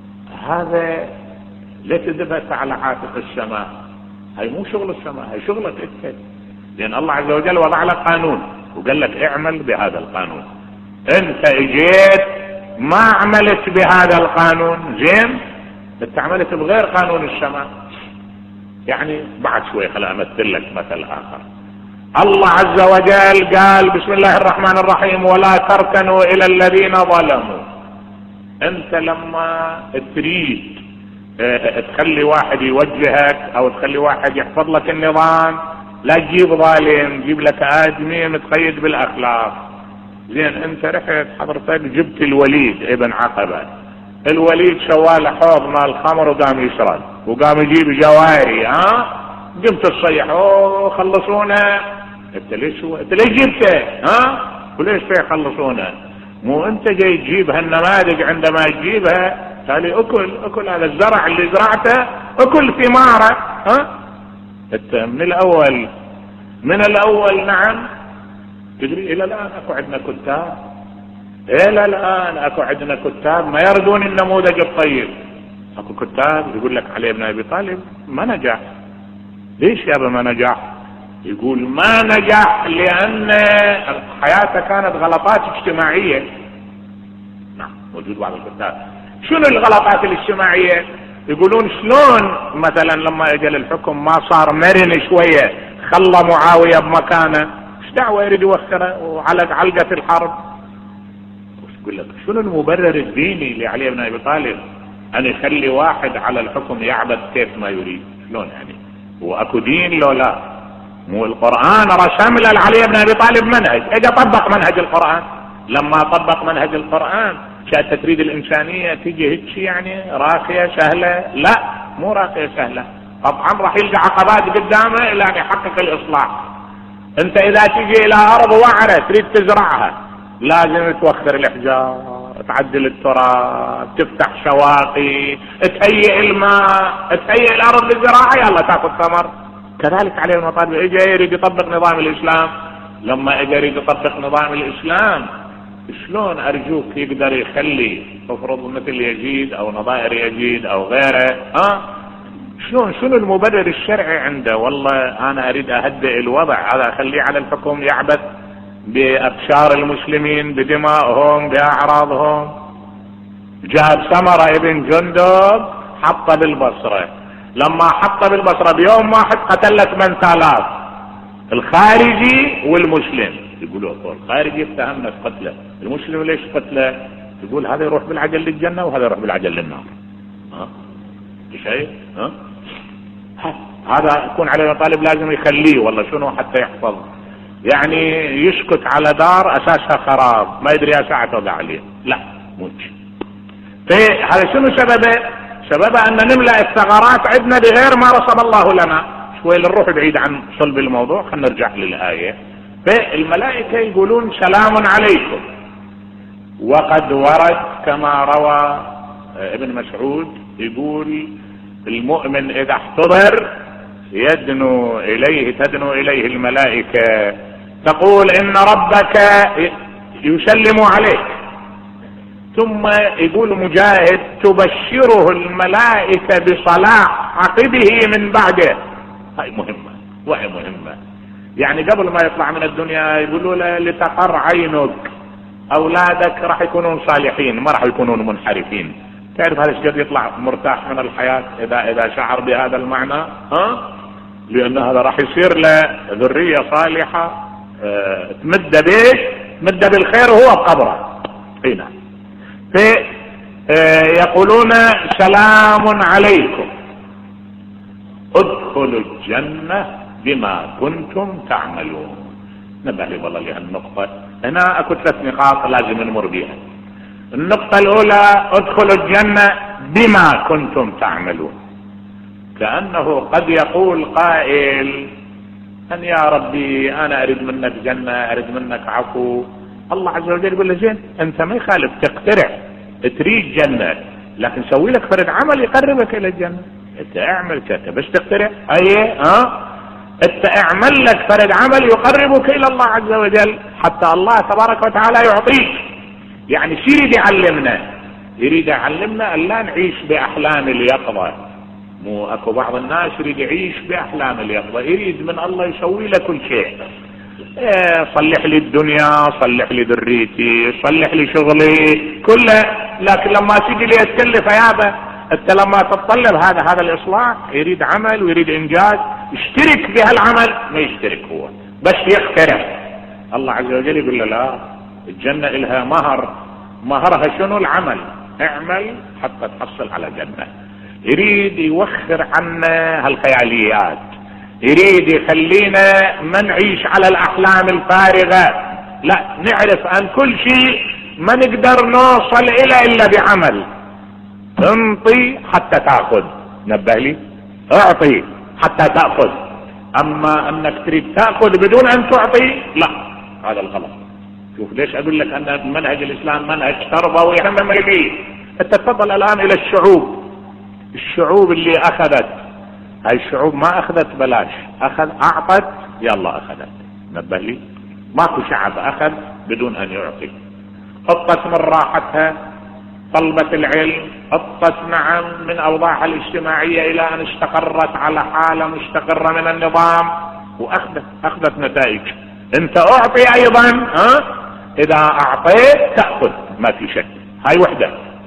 هذا لا تذبت على عاتق السماء، هاي مو شغل السماء، هاي شغلك انت. لان الله عز وجل وضع لك قانون وقال لك اعمل بهذا القانون. انت اجيت ما عملت بهذا القانون، زين، انت عملت بغير قانون السماء. يعني بعد شوي خليني امثل لك مثل اخر. الله عز وجل قال بسم الله الرحمن الرحيم ولا تركنوا الى الذين ظلموا. انت لما تريد تخلي واحد يوجهك او تخلي واحد يحفظ لك النظام، لا تجيب ظالم، جيب لك ادمي متقيد بالاخلاق. زين، انت رحت حضرتك جبت الوليد ابن عقبة، الوليد سوى له حوض مال الخمر وقام يشرب وقام يجيب جواري، قمت تصيح خلصونا. انت ليش جبته؟ وليش يخلصونا؟ مو انت جاي تجيب هالنماذج، عندما تجيبها تالي اكل هذا الزرع اللي زرعته، اكل ثماره. انت من الاول نعم تدري. الى الان اكو عندنا كتاب، ما يردون النموذج الطيب. اكو كتاب يقول لك علي بن ابي طالب ما نجح. ليش يا ابا ما نجح؟ يقول ما نجح لان حياته كانت غلطات اجتماعية. نعم، موجود بعض الكتاب. شنو الغلطات الاجتماعية؟ يقولون شلون مثلا لما اجى للحكم ما صار مرن شوية، خلى معاوية بمكانه، ايش دعوة يريد يوخره وعلق علقة الحرب. يقول لك شنو المبرر الديني لعلي بن ابي طالب ان يخلي واحد على الحكم يعبد كيف ما يريد؟ شلون يعني؟ هو اكو دين لو لا؟ مو القرآن رسم لعلي بن ابي طالب منهج، اجى طبق منهج القرآن. لما طبق منهج القرآن كانت تريد الانسانية تيجي هيك يعني راقية سهلة؟ لا، مو راقية سهلة. طبعا راح يلقى عقبات قدامه الى ان يحقق الاصلاح. انت اذا تيجي الى ارض وعرة تريد تزرعها، لازم توخر الاحجار، تعدل التراب، تفتح شواطئ، تهيئ الماء، تهيئ الارض للزراعة، يلا تاخذ ثمر. كذلك عليه المطالب. اجى يريد يطبق نظام الاسلام، لما اجى يريد يطبق نظام الاسلام شلون ارجوك يقدر يخلي افرض مثل يزيد او نظائر يزيد او غيره، شنو المبرر الشرعي عنده؟ والله انا اريد اهدئ الوضع، هذا اخليه على الحكم يعبث بابشار المسلمين، بدمائهم، باعراضهم. جاب سمرة ابن جندب حطه بالبصرة، لما حطه بالبصرة بيوم واحد قتل 8000 الخارجي والمسلم. يقولوا الخارجي اتهمنا في قتله، المسلم ليش قتله؟ يقول هذا يروح بالعجل للجنة وهذا يروح بالعجل للنار. شيء هذا يكون عليه طالب لازم يخليه والله شنو حتى يحفظ، يعني يسكت على دار اساسها خراب ما يدري يا ساعة توقع عليه. لا موت. هذا شنو سببه؟ سببه ان نملأ الثغرات عندنا بغير ما رسم الله لنا. شوي نروح بعيد عن صلب الموضوع، خلينا نرجع للآية. فالملائكة يقولون سلام عليكم، وقد ورد كما روى ابن مسعود يقول المؤمن اذا احتضر تدنو اليه الملائكة تقول ان ربك يسلم عليك. ثم يقول مجاهد تبشره الملائكة بصلاح عقبه من بعده. هاي مهمة وهي مهمة، يعني قبل ما يطلع من الدنيا يقولوا له لتقر عينك اولادك راح يكونون صالحين ما راح يكونون منحرفين. تعرف هذا الشيء يطلع مرتاح من الحياة اذا شعر بهذا المعنى، لان هذا راح يصير له ذرية صالحة تمد بالخير وهو بقبره. هنا يقولون سلام عليكم ادخلوا الجنة بما كنتم تعملون. نبه لي والله لهالنقطة، هنا اكو 3 نقاط لازم نمر بها. النقطة الاولى ادخلوا الجنة بما كنتم تعملون، كأنه قد يقول قائل ان يا ربي انا اريد منك جنة، اريد منك عفو. الله عز وجل يقول له زين انت ما يخالف تقترح تريد جنة، لكن سوي لك فرد عمل يقربك الى الجنة. انت اعمل كذا بس تقترح انت اعمل لك فرد عمل يقربك الى الله عز وجل حتى الله تبارك وتعالى يعطيك. يعني شو يريد يعلمنا ان لا نعيش باحلام اليقظة. مو اكو بعض الناس يريد يعيش باحلام اليقظة، يريد من الله يسوي له كل شيء. صلح لي الدنيا، صلح لي ذريتي، صلح لي شغلي كله، لكن لما تيجي لي اتكلف يابا انت لما تتطلب هذا الاصلاح يريد عمل ويريد انجاز يشترك بهالعمل، ما يشترك هو بس يقترح. الله عز وجل يقول له لا، الجنة إلها مهرها شنو؟ العمل. اعمل حتى تحصل على جنة. يريد يوخر عنا هالخياليات، يريد يخلينا ما نعيش على الأحلام الفارغة، لا نعرف أن كل شيء ما نقدر نوصل إلا بعمل. انطي حتى تأخذ، نبه لي، اعطي حتى تأخذ. اما انك تريد تأخذ بدون ان تعطي، لا هذا الغلط. شوف ليش اقول لك ان منهج الاسلام منهج تربوي عملي. انت تفضل الان الى الشعوب اللي اخذت، هاي الشعوب ما اخذت بلاش، اعطت يلا اخذت. نبه لي، ماكو شعب اخذ بدون ان يعطي. قطت من راحتها، طلبت العلم، قطت نعم من اوضاعها الاجتماعية الى ان استقرت على حالة مستقرة من النظام واخذت نتائج. انت اعطي ايضا، اذا اعطيت تأخذ ما في شك. هاي وحدة.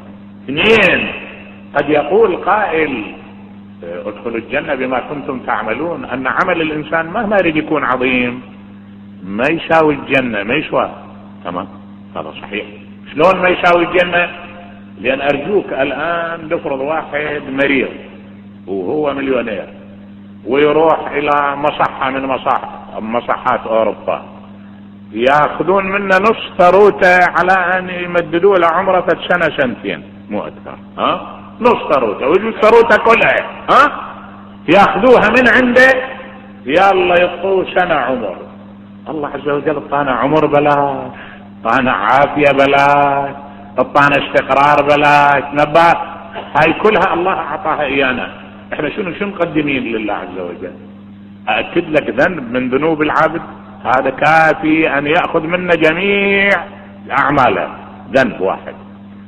2، قد يقول قائل ادخلوا الجنة بما كنتم تعملون، ان عمل الانسان مهما يريد يكون عظيم ما يساوي الجنة، ما يسوى. تمام، هذا صحيح. شلون ما يساوي الجنة؟ لان ارجوك الان نفرض واحد مريض وهو مليونير ويروح الى مصحة من مصحات اوروبا، ياخذون منه نص ثروته على ان يمددوا له عمره 1 2 مو اكثر. نص ثروته ويجوز ثروته كلها ياخذوها من عنده، يلا يعطوه 1 عمر. الله عز وجل اعطانا عمر بلاش، اعطانا عافية بلاش، اعطانا استقرار بلاش، نبات. هاي كلها الله اعطاها ايانا. احنا شنو مقدمين لله عز وجل؟ اكد لك ذنب من ذنوب العبد هذا كافي ان يأخذ منا جميع اعماله، ذنب واحد.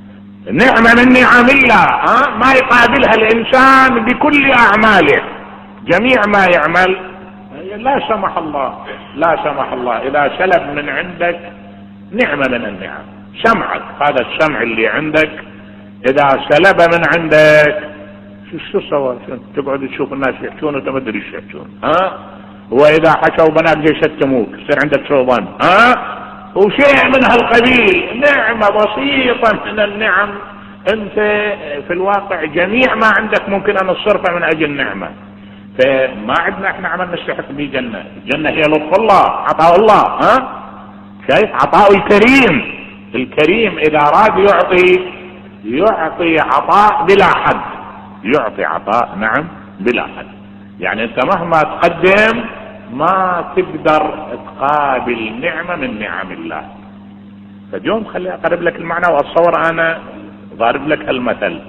نعمة من نعم الله ما يقابلها الإنسان بكل أعماله. جميع ما يعمل لا سمح الله إذا سلب من عندك نعمة من النعم، سمعك، هذا السمع اللي عندك إذا سلب من عندك شو صور؟ تقعد تشوف الناس يحكون وانت ما تدري ايش يحكون. واذا حكوا بنات يشتموك يصير عندك سوء ظن. وشيء من هالقبيل، نعمة بسيطة من النعم انت في الواقع جميع ما عندك ممكن ان تصرفه من اجل نعمة. فما عندنا احنا عمل نستحق به جنة. الجنة هي لطف الله، عطاء الله. شايف عطاء الكريم. الكريم اذا راد يعطي عطاء بلا حد، يعطي عطاء نعم بلا حد. يعني انت مهما تقدم ما تقدر تقابل نعمة من نعم الله. فاليوم خلي اقرب لك المعنى واتصور انا ضارب لك المثل.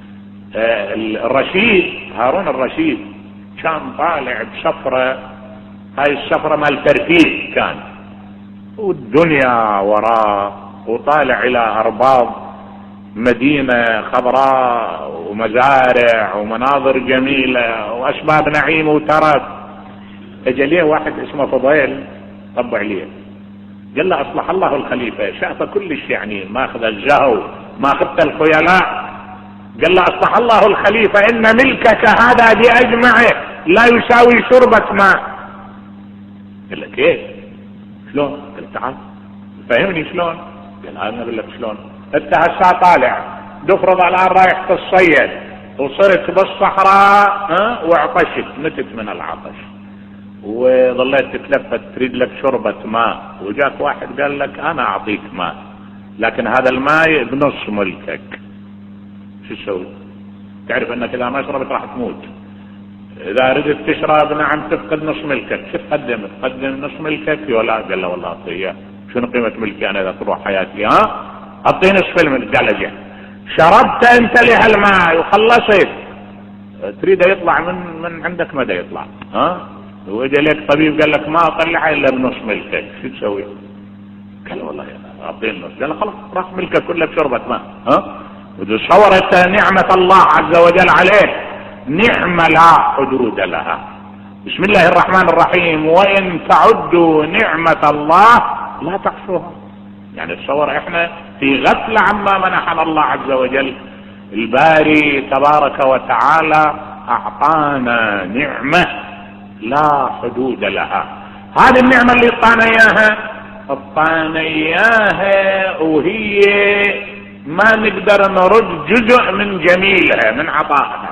الرشيد هارون الرشيد كان طالع بسفرة، هاي السفرة مال ترفيه كان، والدنيا وراه، وطالع الى ارباض مدينة خضراء ومزارع ومناظر جميلة واسباب نعيم وترف. اجى ليه واحد اسمه فضيل طبع ليه، قال له اصلح الله الخليفة، شاف كلش يعني ماخذ الزهو ماخذت الخيلاء. قال له اصلح الله الخليفة ان ملكك هذا باجمعه لا يساوي شربة ماء. قال لك ايه شلون؟ قال تعال فهمني شلون. قال انا اقول لك شلون. انت هسه طالع تفرض الان رايح تصيد وصرت بالصحراء وعطشت، متت من العطش وظليت تتلفت تريد لك شربة ماء، وجاك واحد قال لك انا اعطيك ماء لكن هذا الماء بنص ملكك. شو تسوي؟ تعرف انك اذا ما شربت راح تموت. اذا ردت تشرب نعم تفقد نص ملكك. شو تقدم نص ملكك ولا؟ قال له والله اعطيه. شنو قيمة ملكي انا اذا تروح حياتي؟ اعطيه نصف الملك. قال له شربت انت لهالماء وخلصت، تريد يطلع من عندك مدى يطلع. واجا لك طبيب قال لك ما اطلع الا بنص ملكك، شو تسوي؟ قال والله اعطيه النص. قال خلاص راح ملكك كله بشربة ماء. وتصورت نعمة الله عز وجل عليك نعمة لا حدود لها. بسم الله الرحمن الرحيم وإن تعدوا نعمة الله لا تحصوها. يعني تصور احنا في غفلة عما منحنا الله عز وجل. الباري تبارك وتعالى اعطانا نعمة لا حدود لها. هذه النعمة اللي اعطانا اياها وهي ما نقدر نرد جزء من جميلها من عطائها.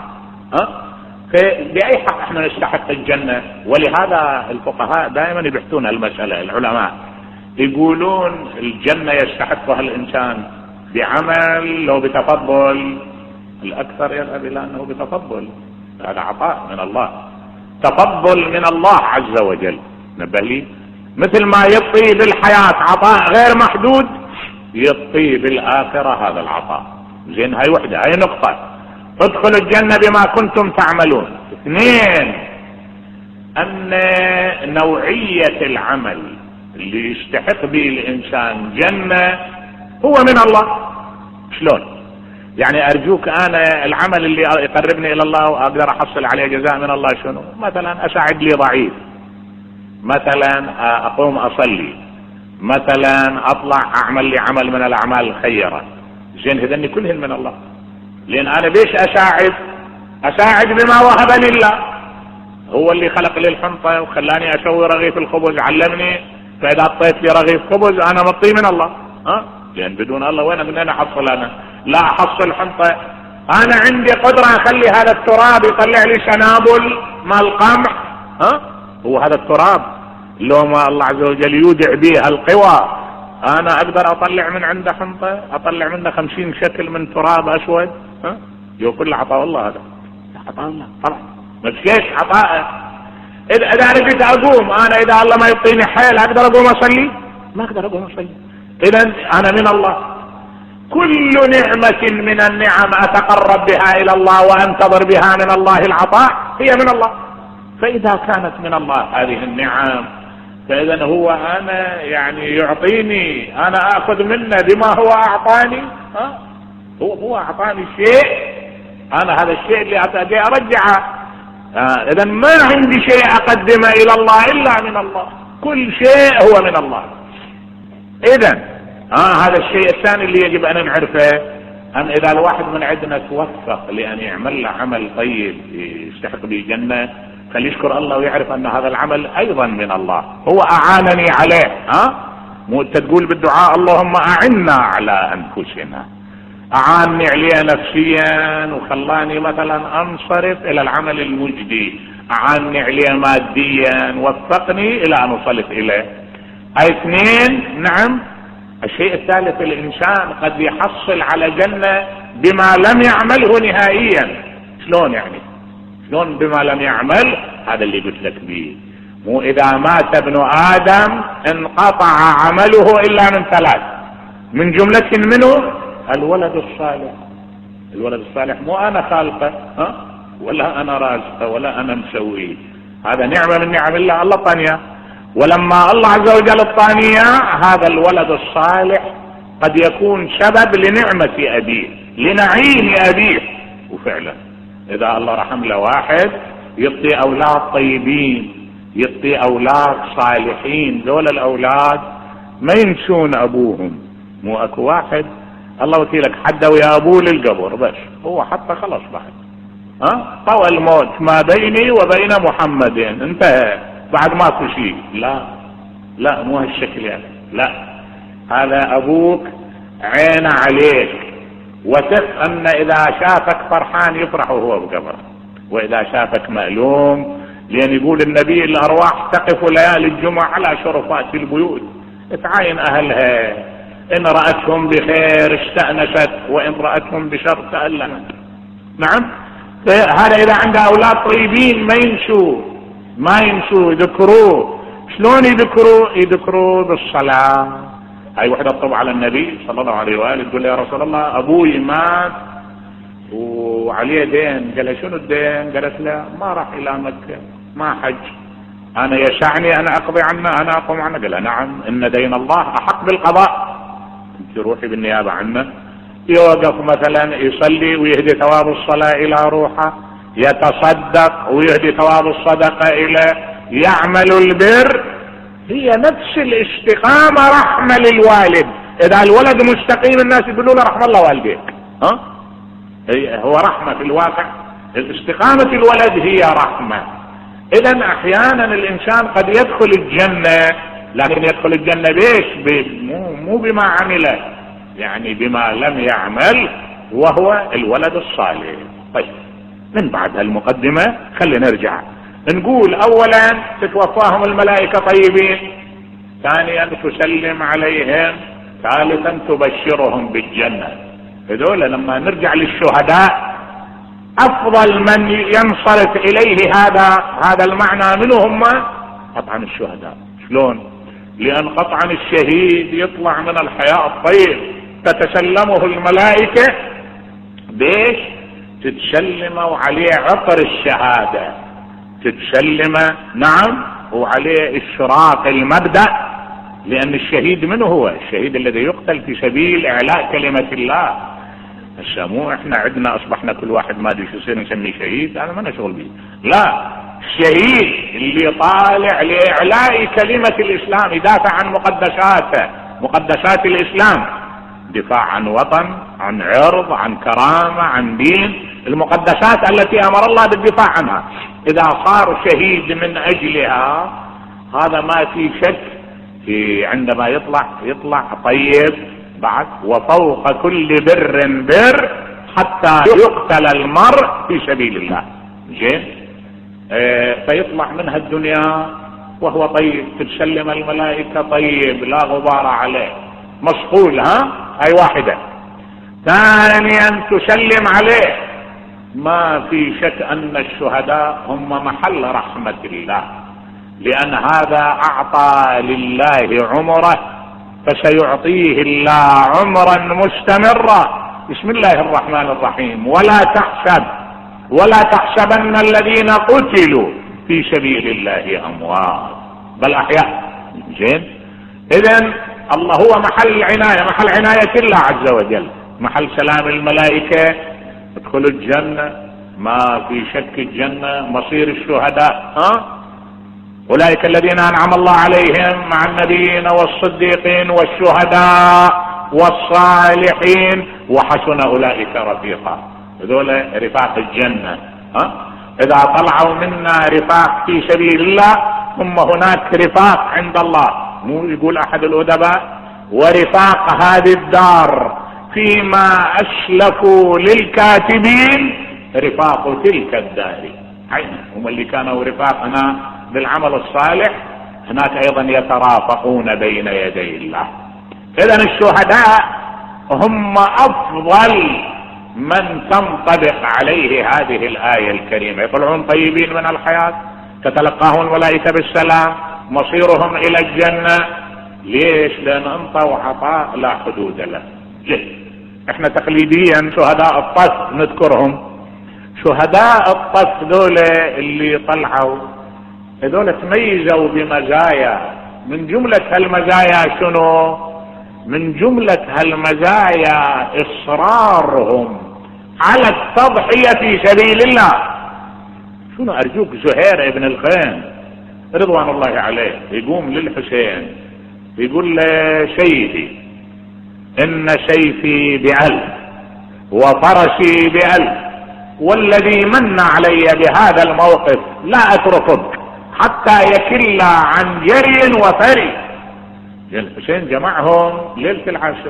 فبأي حق احنا نستحق الجنة؟ ولهذا الفقهاء دائما يبحثون المسألة. العلماء يقولون الجنة يستحقها الانسان بعمل لو بتفضل. الاكثر يذهب الى انه بتفضل، هذا عطاء من الله، تفضل من الله عز وجل. نبه لي مثل ما يعطي بالحياة عطاء غير محدود يعطي بالآخرة هذا العطاء. زين هاي وحدة، هاي نقطة. ادخلوا الجنة بما كنتم تعملون. اثنين، ان نوعية العمل اللي يستحق به الانسان جنة هو من الله. شلون؟ يعني ارجوك انا العمل اللي يقربني الى الله واقدر احصل عليه جزاء من الله شنو؟ مثلا اساعد لي ضعيف، مثلا اقوم اصلي، مثلا اطلع اعمل لي عمل من الاعمال الخيرة. زين هذني كلهن من الله. لان انا بيش اساعد بما وهب لي الله. هو اللي خلق لي الحنطة وخلاني اسوي رغيف الخبز، علمني، فاذا اعطيت لي رغيف خبز انا مطي من الله. لان بدون الله وين من احصل؟ انا لا احصل حنطة. انا عندي قدرة اخلي هذا التراب يطلع لي سنابل مال قمح. هو هذا التراب لو ما الله عز وجل يودع به القوى انا اقدر اطلع من عنده حنطة، اطلع منه 50 شكل من تراب اسود. يو كل عطاء الله، هذا عطاء الله طبعا. ما فيش عطاء. اذا رجيت اقوم انا، اذا الله ما يعطيني حيل اقدر اقوم اصلي؟ ما اقدر اقوم اصلي. اذا انا من الله. كل نعمة من النعم اتقرب بها الى الله وانتظر بها من الله العطاء هي من الله. فاذا كانت من الله هذه النعم فاذا هو انا يعني يعطيني، انا اخذ منه بما هو اعطاني. هو أعطاني شيء، أنا هذا الشيء اللي أجي أرجعه. إذا ما عندي شيء أقدمه إلى الله إلا من الله، كل شيء هو من الله. إذا هذا الشيء الثاني اللي يجب أن نعرفه، أن إذا الواحد من عندنا توفق لأن يعمل له عمل طيب يستحق به جنة، فليشكر الله ويعرف أن هذا العمل أيضا من الله، هو أعانني عليه. مو تقول بالدعاء اللهم أعنا على أنفسنا، أعانني عليه نفسيا وخلاني مثلا أنصرف إلى العمل المجدي، أعانني عليه ماديا، وفقني إلى أن أصلت إليه. اثنين، نعم، الشيء الثالث، الإنسان قد يحصل على جنة بما لم يعمله نهائيا. شلون يعني؟ شلون بما لم يعمل؟ هذا اللي قلت لك به. مو إذا مات ابن آدم انقطع عمله إلا من ثلاث، من جملة منه الولد الصالح. الولد الصالح مو أنا خالقه ولا أنا رازقه ولا أنا مسويه، هذا نعمة من نعم الله، الله طانية. ولما الله عز وجل الطانية، هذا الولد الصالح قد يكون سبب لنعمة أبيه، لنعيم أبيه. وفعلا إذا الله رحم له واحد يعطي أولاد طيبين، يعطي أولاد صالحين، دول الأولاد ما ينسون أبوهم. مو أكو واحد الله وكيلك حدوا يا أبوه للقبر، بس هو حتى خلص بعد طوى الموت ما بيني وبين محمد، انتهى، بعد ما في شيء. لا مو هالشكل يعني. لا، هذا أبوك عين عليك، وثق أن إذا شافك فرحان يفرح وهو بقبره، وإذا شافك مألوم، لأن يقول النبي الأرواح تقف ليالي الجمعة على شرفات البيوت، تعاين أهلها، إن رأتهم بخير استأنست، وإن رأتهم بشر تألمت. نعم، هذا إذا عنده أولاد طيبين ما ينسوا يذكروه. شلون يذكروه بالصلاة. هاي وحدة تطب على النبي صلى الله عليه وآله، تقول يا رسول الله أبوي مات وعليه دين. قال شنو الدين؟ قالت له ما راح إلى مكة، ما حج، أنا يسعني أنا أقضي عنه، أنا أقوم عنه. قال نعم، إن دين الله أحق بالقضاء، انت روحي بالنيابة عنه. يوقف مثلا يصلي ويهدي ثواب الصلاة إلى روحه، يتصدق ويهدي ثواب الصدقة إلى، يعمل البر. هي نفس الاستقامة رحمة للوالد. إذا الولد مستقيم الناس يقولوا له رحم الله والديك، هو رحمة في الواقع. الاستقامة الولد هي رحمة. إذا أحيانا الإنسان قد يدخل الجنة، لكن يدخل الجنة بيش؟ مو بما عمله، يعني بما لم يعمل، وهو الولد الصالح. طيب، من بعد هالمقدمة خلينا نرجع نقول أولا تتوفاهم الملائكة طيبين، ثانيا تسلم عليهم، ثالثا تبشرهم بالجنة. هذول لما نرجع للشهداء، أفضل من ينصرف إليه هذا المعنى منهم قطعا الشهداء. شلون؟ لأن قطعا الشهيد يطلع من الحياة الطيب، تتسلمه الملائكة بيش؟ تتسلم وعليه عطر الشهادة، تتسلم نعم وعليه إشراق المبدأ، لأن الشهيد منه هو الشهيد الذي يقتل في سبيل إعلاء كلمة الله. مو احنا عندنا اصبحنا كل واحد ما ادري شو يصير نسميه شهيد، هذا ما نشغل به. لا، الشهيد اللي طالع لاعلاء كلمة الاسلام، يدافع عن مقدسات الاسلام، دفاع عن وطن، عن عرض، عن كرامة، عن دين، المقدسات التي امر الله بالدفاع عنها. اذا صار شهيد من اجلها، هذا ما في شك عندما يطلع طيب بعد، وفوق كل بر بر حتى يقتل المرء في سبيل الله. زين، فيطلع منها الدنيا وهو طيب، تتسلم الملائكة طيب لا غبار عليه، مصقول. هاي واحدة. ثانيا تسلم عليه. ما في شك ان الشهداء هم محل رحمة الله، لان هذا اعطى لله عمره، فسيعطيه الله عمرا مستمرا. بسم الله الرحمن الرحيم. ولا تحسبن الذين قتلوا في سبيل الله اموات بل احياء. زين، اذن الله هو محل عناية الله عز وجل. محل سلام الملائكة، ادخلوا الجنة، ما في شك الجنة مصير الشهداء. أولئك الذين أنعم الله عليهم مع النبيين والصديقين والشهداء والصالحين وحسن أولئك رفيقا. هذول رفاق الجنة. إذا طلعوا منا رفاق في سبيل الله ثم هناك رفاق عند الله. مو يقول أحد الأدباء: ورفاق هذه الدار فيما أسلفوا للكاتبين رفاق تلك الدار. هم اللي كانوا رفاقنا بالعمل الصالح هناك أيضا يترافقون بين يدي الله. إذن الشهداء هم أفضل من تنطبق عليه هذه الآية الكريمة. يطلعون طيبين من الحياة، تتلقاهم الملائكة بالسلام، مصيرهم إلى الجنة. ليش؟ لأن أنطوا عطاء لا حدود له. ليه؟ احنا تقليديا شهداء الطف نذكرهم. شهداء الطف دول اللي طلعوا هذول تميزوا بمزايا. من جملة هالمزايا شنو؟ من جملة هالمزايا إصرارهم على التضحية في سبيل الله. شنو أرجوك؟ زهير ابن الخين رضوان الله عليه يقوم للحسين يقول له: سيدي إن سيفي ب1000 وفرسي ب1000 والذي من علي بهذا الموقف لا أتركك حتى يكل عن جري وفري. الحسين جمعهم ليلة العشر،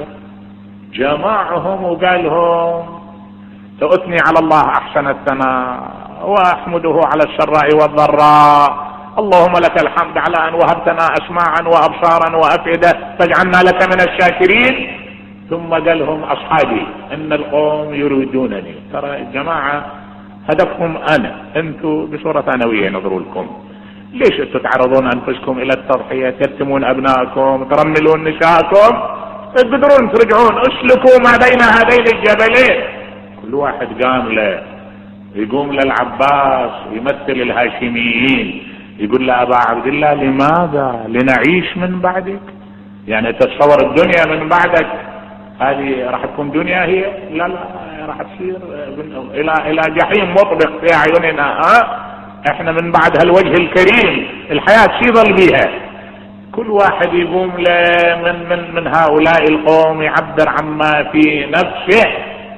جمعهم وقال لهم: تؤثني على الله أحسن الثناء وأحمده على السراء والضراء، اللهم لك الحمد على أن وهبتنا أسماعا وأبصارا وأفئدة فاجعلنا لك من الشاكرين. ثم قال لهم: أصحابي إن القوم يريدونني، ترى الجماعة هدفهم أنا، أنتم بصورة ثانوية ينظروا لكم. ليش أنتم تعرضون أنفسكم إلى التضحية؟ ترتمون أبنائكم، ترملون نساءكم، تقدرون ترجعون، اسلكوا ما بين هذين الجبلين. كل واحد قام له، يقوم للعباس يمثل الهاشميين يقول له: أبا عبد الله لماذا؟ لنعيش من بعدك؟ يعني تتصور الدنيا من بعدك هذه راح تكون دنيا هي؟ لا راح تصير الى جحيم مطبق في اعيننا. احنا من بعد هالوجه الكريم الحياة يظل بها. كل واحد يقوم من هؤلاء القوم يعبر عما في نفسه،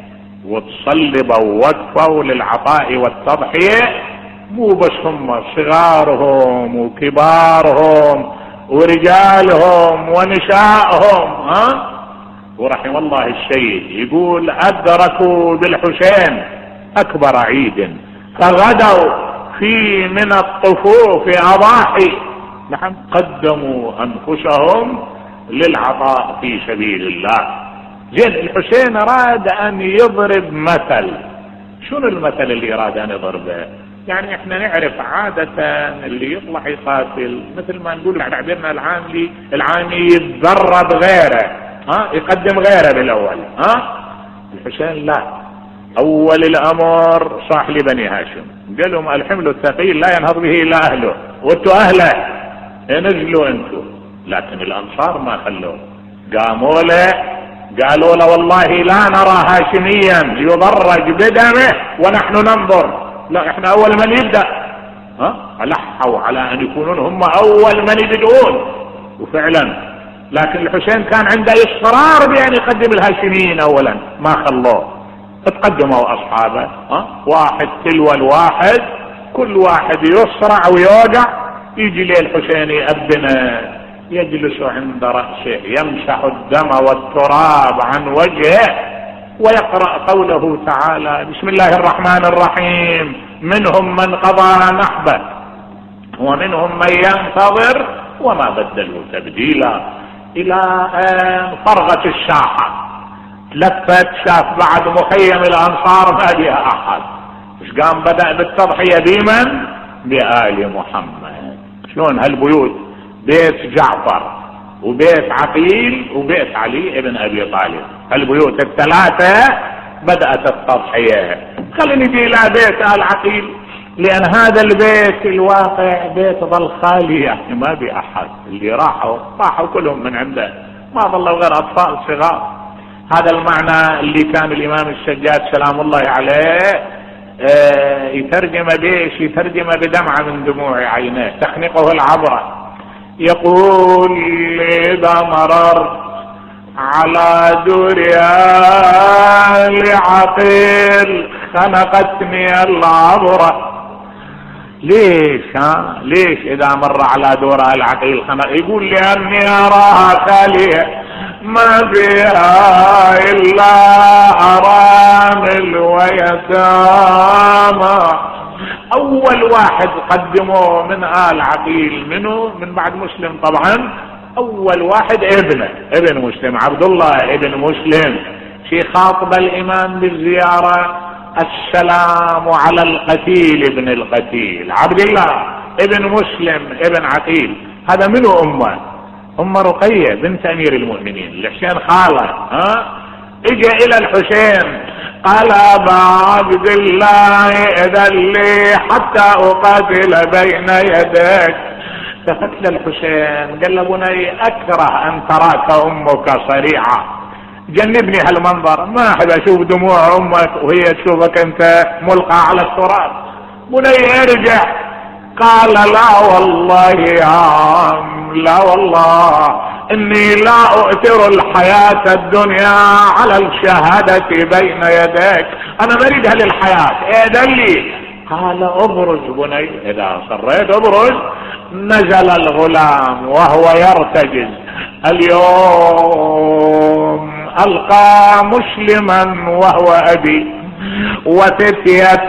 وتصلبوا ووقفوا للعطاء والتضحية. مو بس هم، صغارهم وكبارهم ورجالهم ونسائهم. ورحم الله السيد يقول: أدركوا بالحسين أكبر عيد فغدوا في من الطفوف أضاحي. نعم، قدموا أنفسهم للعطاء في سبيل الله. زين، الحسين أراد أن يضرب مثل. شنو المثل اللي أراد أن يضربه؟ يعني احنا نعرف عادة اللي يطلع يقاتل مثل ما نقول تعبيرنا العامي يتدرب غيره، يقدم غيره بالاول. الحسين لا، اول الامر صاح لبني هاشم، قال لهم: الحمل الثقيل لا ينهض به الا اهله، وانتوا اهله انزلوا انتوا. لكن الانصار ما خلوه، قاموا له قالوا له: والله لا نرى هاشميا يضرج بدمه ونحن ننظر، لا احنا اول من يبدأ. ألحوا على ان يكونون هم اول من يبدؤون، وفعلا. لكن الحسين كان عنده اصرار بان يقدم الهاشميين اولا، ما خلوه. فتقدموا اصحابه واحد تلو الواحد، كل واحد يصرع ويوجع. يجي لي الحسين يأذنه، يجلس عند رأسه يمسح الدم والتراب عن وجهه ويقرأ قوله تعالى: بسم الله الرحمن الرحيم، منهم من قضى نحبه ومنهم من ينتظر وما بدلوا تبديلا. الى ان فرغت الساحة، تلفت، شاف بعد مخيم الانصار ما بها احد. مش قام بدأ بالتضحية بمن؟ بآل محمد. شلون هالبيوت؟ بيت جعفر وبيت عقيل وبيت علي ابن ابي طالب، البيوت الثلاثة بدأت التضحية. خلينا نجي الى بيت آل عقيل، لان هذا البيت الواقع بيت ظل خالي، يعني ما بي احد. اللي راحوا كلهم من عنده، ما ظلوا غير اطفال صغار. هذا المعنى اللي كان الإمام السجاد سلام الله عليه يترجم بإيش؟ يترجم بدمعة من دموع عينيه تخنقه العبرة. يقول إذا مررت على دور آل عقيل خنقتني العبرة. ليش ليش إذا مر على دور آل عقيل يقول لأني أراها خالية ما فيها إلا أرامل ويتامى. أول واحد قدموه من آل عقيل منه من بعد مسلم طبعا، أول واحد ابن مسلم عبد الله ابن مسلم في خاطب الإمام بالزيارة السلام على القتيل ابن القتيل عبد الله ابن مسلم ابن عقيل. هذا منه أم رقية بنت أمير المؤمنين الحسين خالة. اجى إلى الحسين قال أبا عبد الله إذن لي حتى أقاتل بين يديك. التفت للحسين قال له بني أكره أن تراك أمك صريعة، جنبني هالمنظر، ما أحب أشوف دموع أمك وهي تشوفك أنت ملقى على التراب. بني ارجع. قال لا والله يا عم، لا والله إني لا أؤثر الحياة الدنيا على الشهادة بين يديك، أنا بريدها للحياة إذن لي. قال ابرز بني، إذا صريت ابرز. نزل الغلام وهو يرتجز. اليوم ألقى مسلما وهو أبي وفتية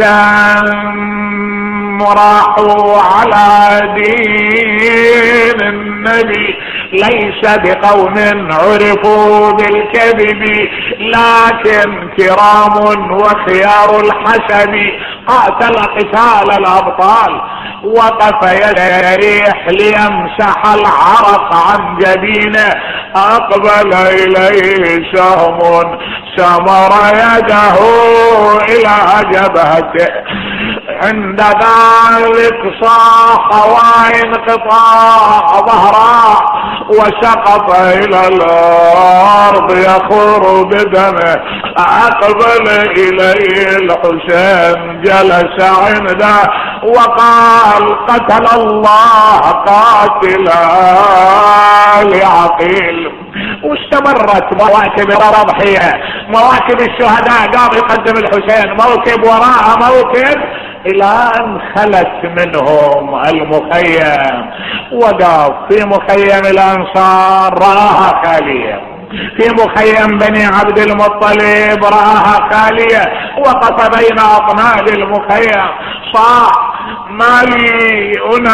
راحوا على دين النبي، ليس بقوم عرفوا بالكذب لكن كرام وخيار الحسب. قاتل قتال الأبطال وقف يريح ليمسح العرق عن جبينه، أقبل إليه سهم سمر يده إلى جبهته. عند ذلك صاح وانقطاع ظهره وسقط إلى الأرض يخر بدمه. أقبل إليه الحسين جلس عنده وقال قتل الله قاتل آل عقيل. واستمرت مواكب الأضحية، مواكب الشهداء، قام يقدم الحسين موكب وراء موكب إلى أن خلت منهم المخيم. وقف في مخيم الأنصار رآها خالية، في مخيم بني عبد المطلب رآها خالية. وقف بين أطناب المخيم صاح ما لي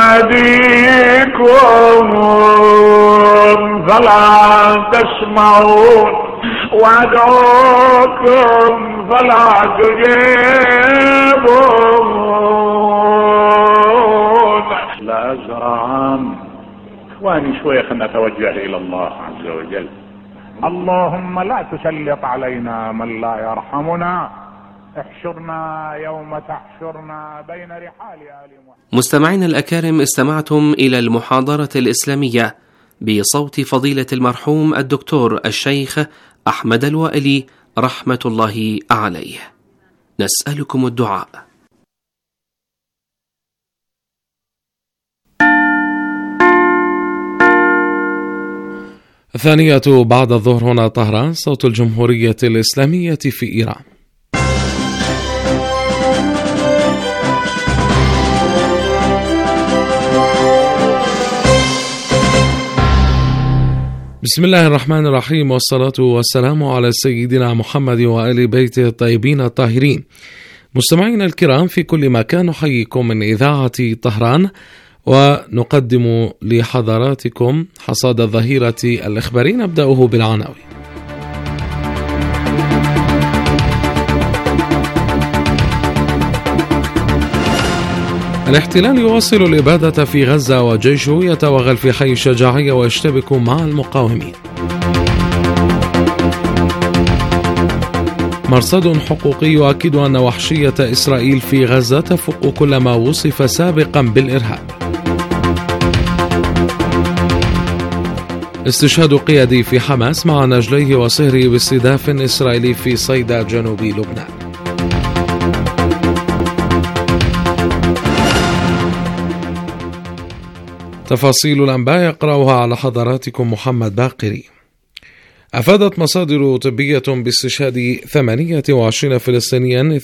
أناديكم فلا تسمعون وأدعوكم فلا تجيبون. لا أزرعان. وأني شوية خلنا نتوجه إلى الله عز وجل. اللهم لا تسلط علينا من لا يرحمنا، احشرنا يوم تحشرنا بين رحال آل محمد. مستمعينا الأكارم، استمعتم إلى المحاضرة الإسلامية بصوت فضيلة المرحوم الدكتور الشيخ أحمد الوائلي رحمة الله عليه. نسألكم الدعاء. الثانية بعد الظهر هنا طهران، صوت الجمهورية الإسلامية في إيران. بسم الله الرحمن الرحيم، والصلاة والسلام على سيدنا محمد وآل بيته الطيبين الطاهرين. مستمعينا الكرام في كل مكان، نحييكم من إذاعة طهران، ونقدم لحضراتكم حصاد الظهيرة الإخباري. نبدأه بالعناوين. الاحتلال يواصل الإبادة في غزة، وجيشه يتوغل في حي الشجاعية ويشتبك مع المقاومين. مرصد حقوقي يؤكد أن وحشية إسرائيل في غزة تفوق كل ما وصف سابقا بالإرهاب. استشهاد قيادي في حماس مع نجليه وصهره باستهداف إسرائيلي في صيدا جنوب لبنان. تفاصيل الأنباء يقرأها على حضراتكم محمد باقري. أفادت مصادر طبية باستشهاد 28 فلسطينيا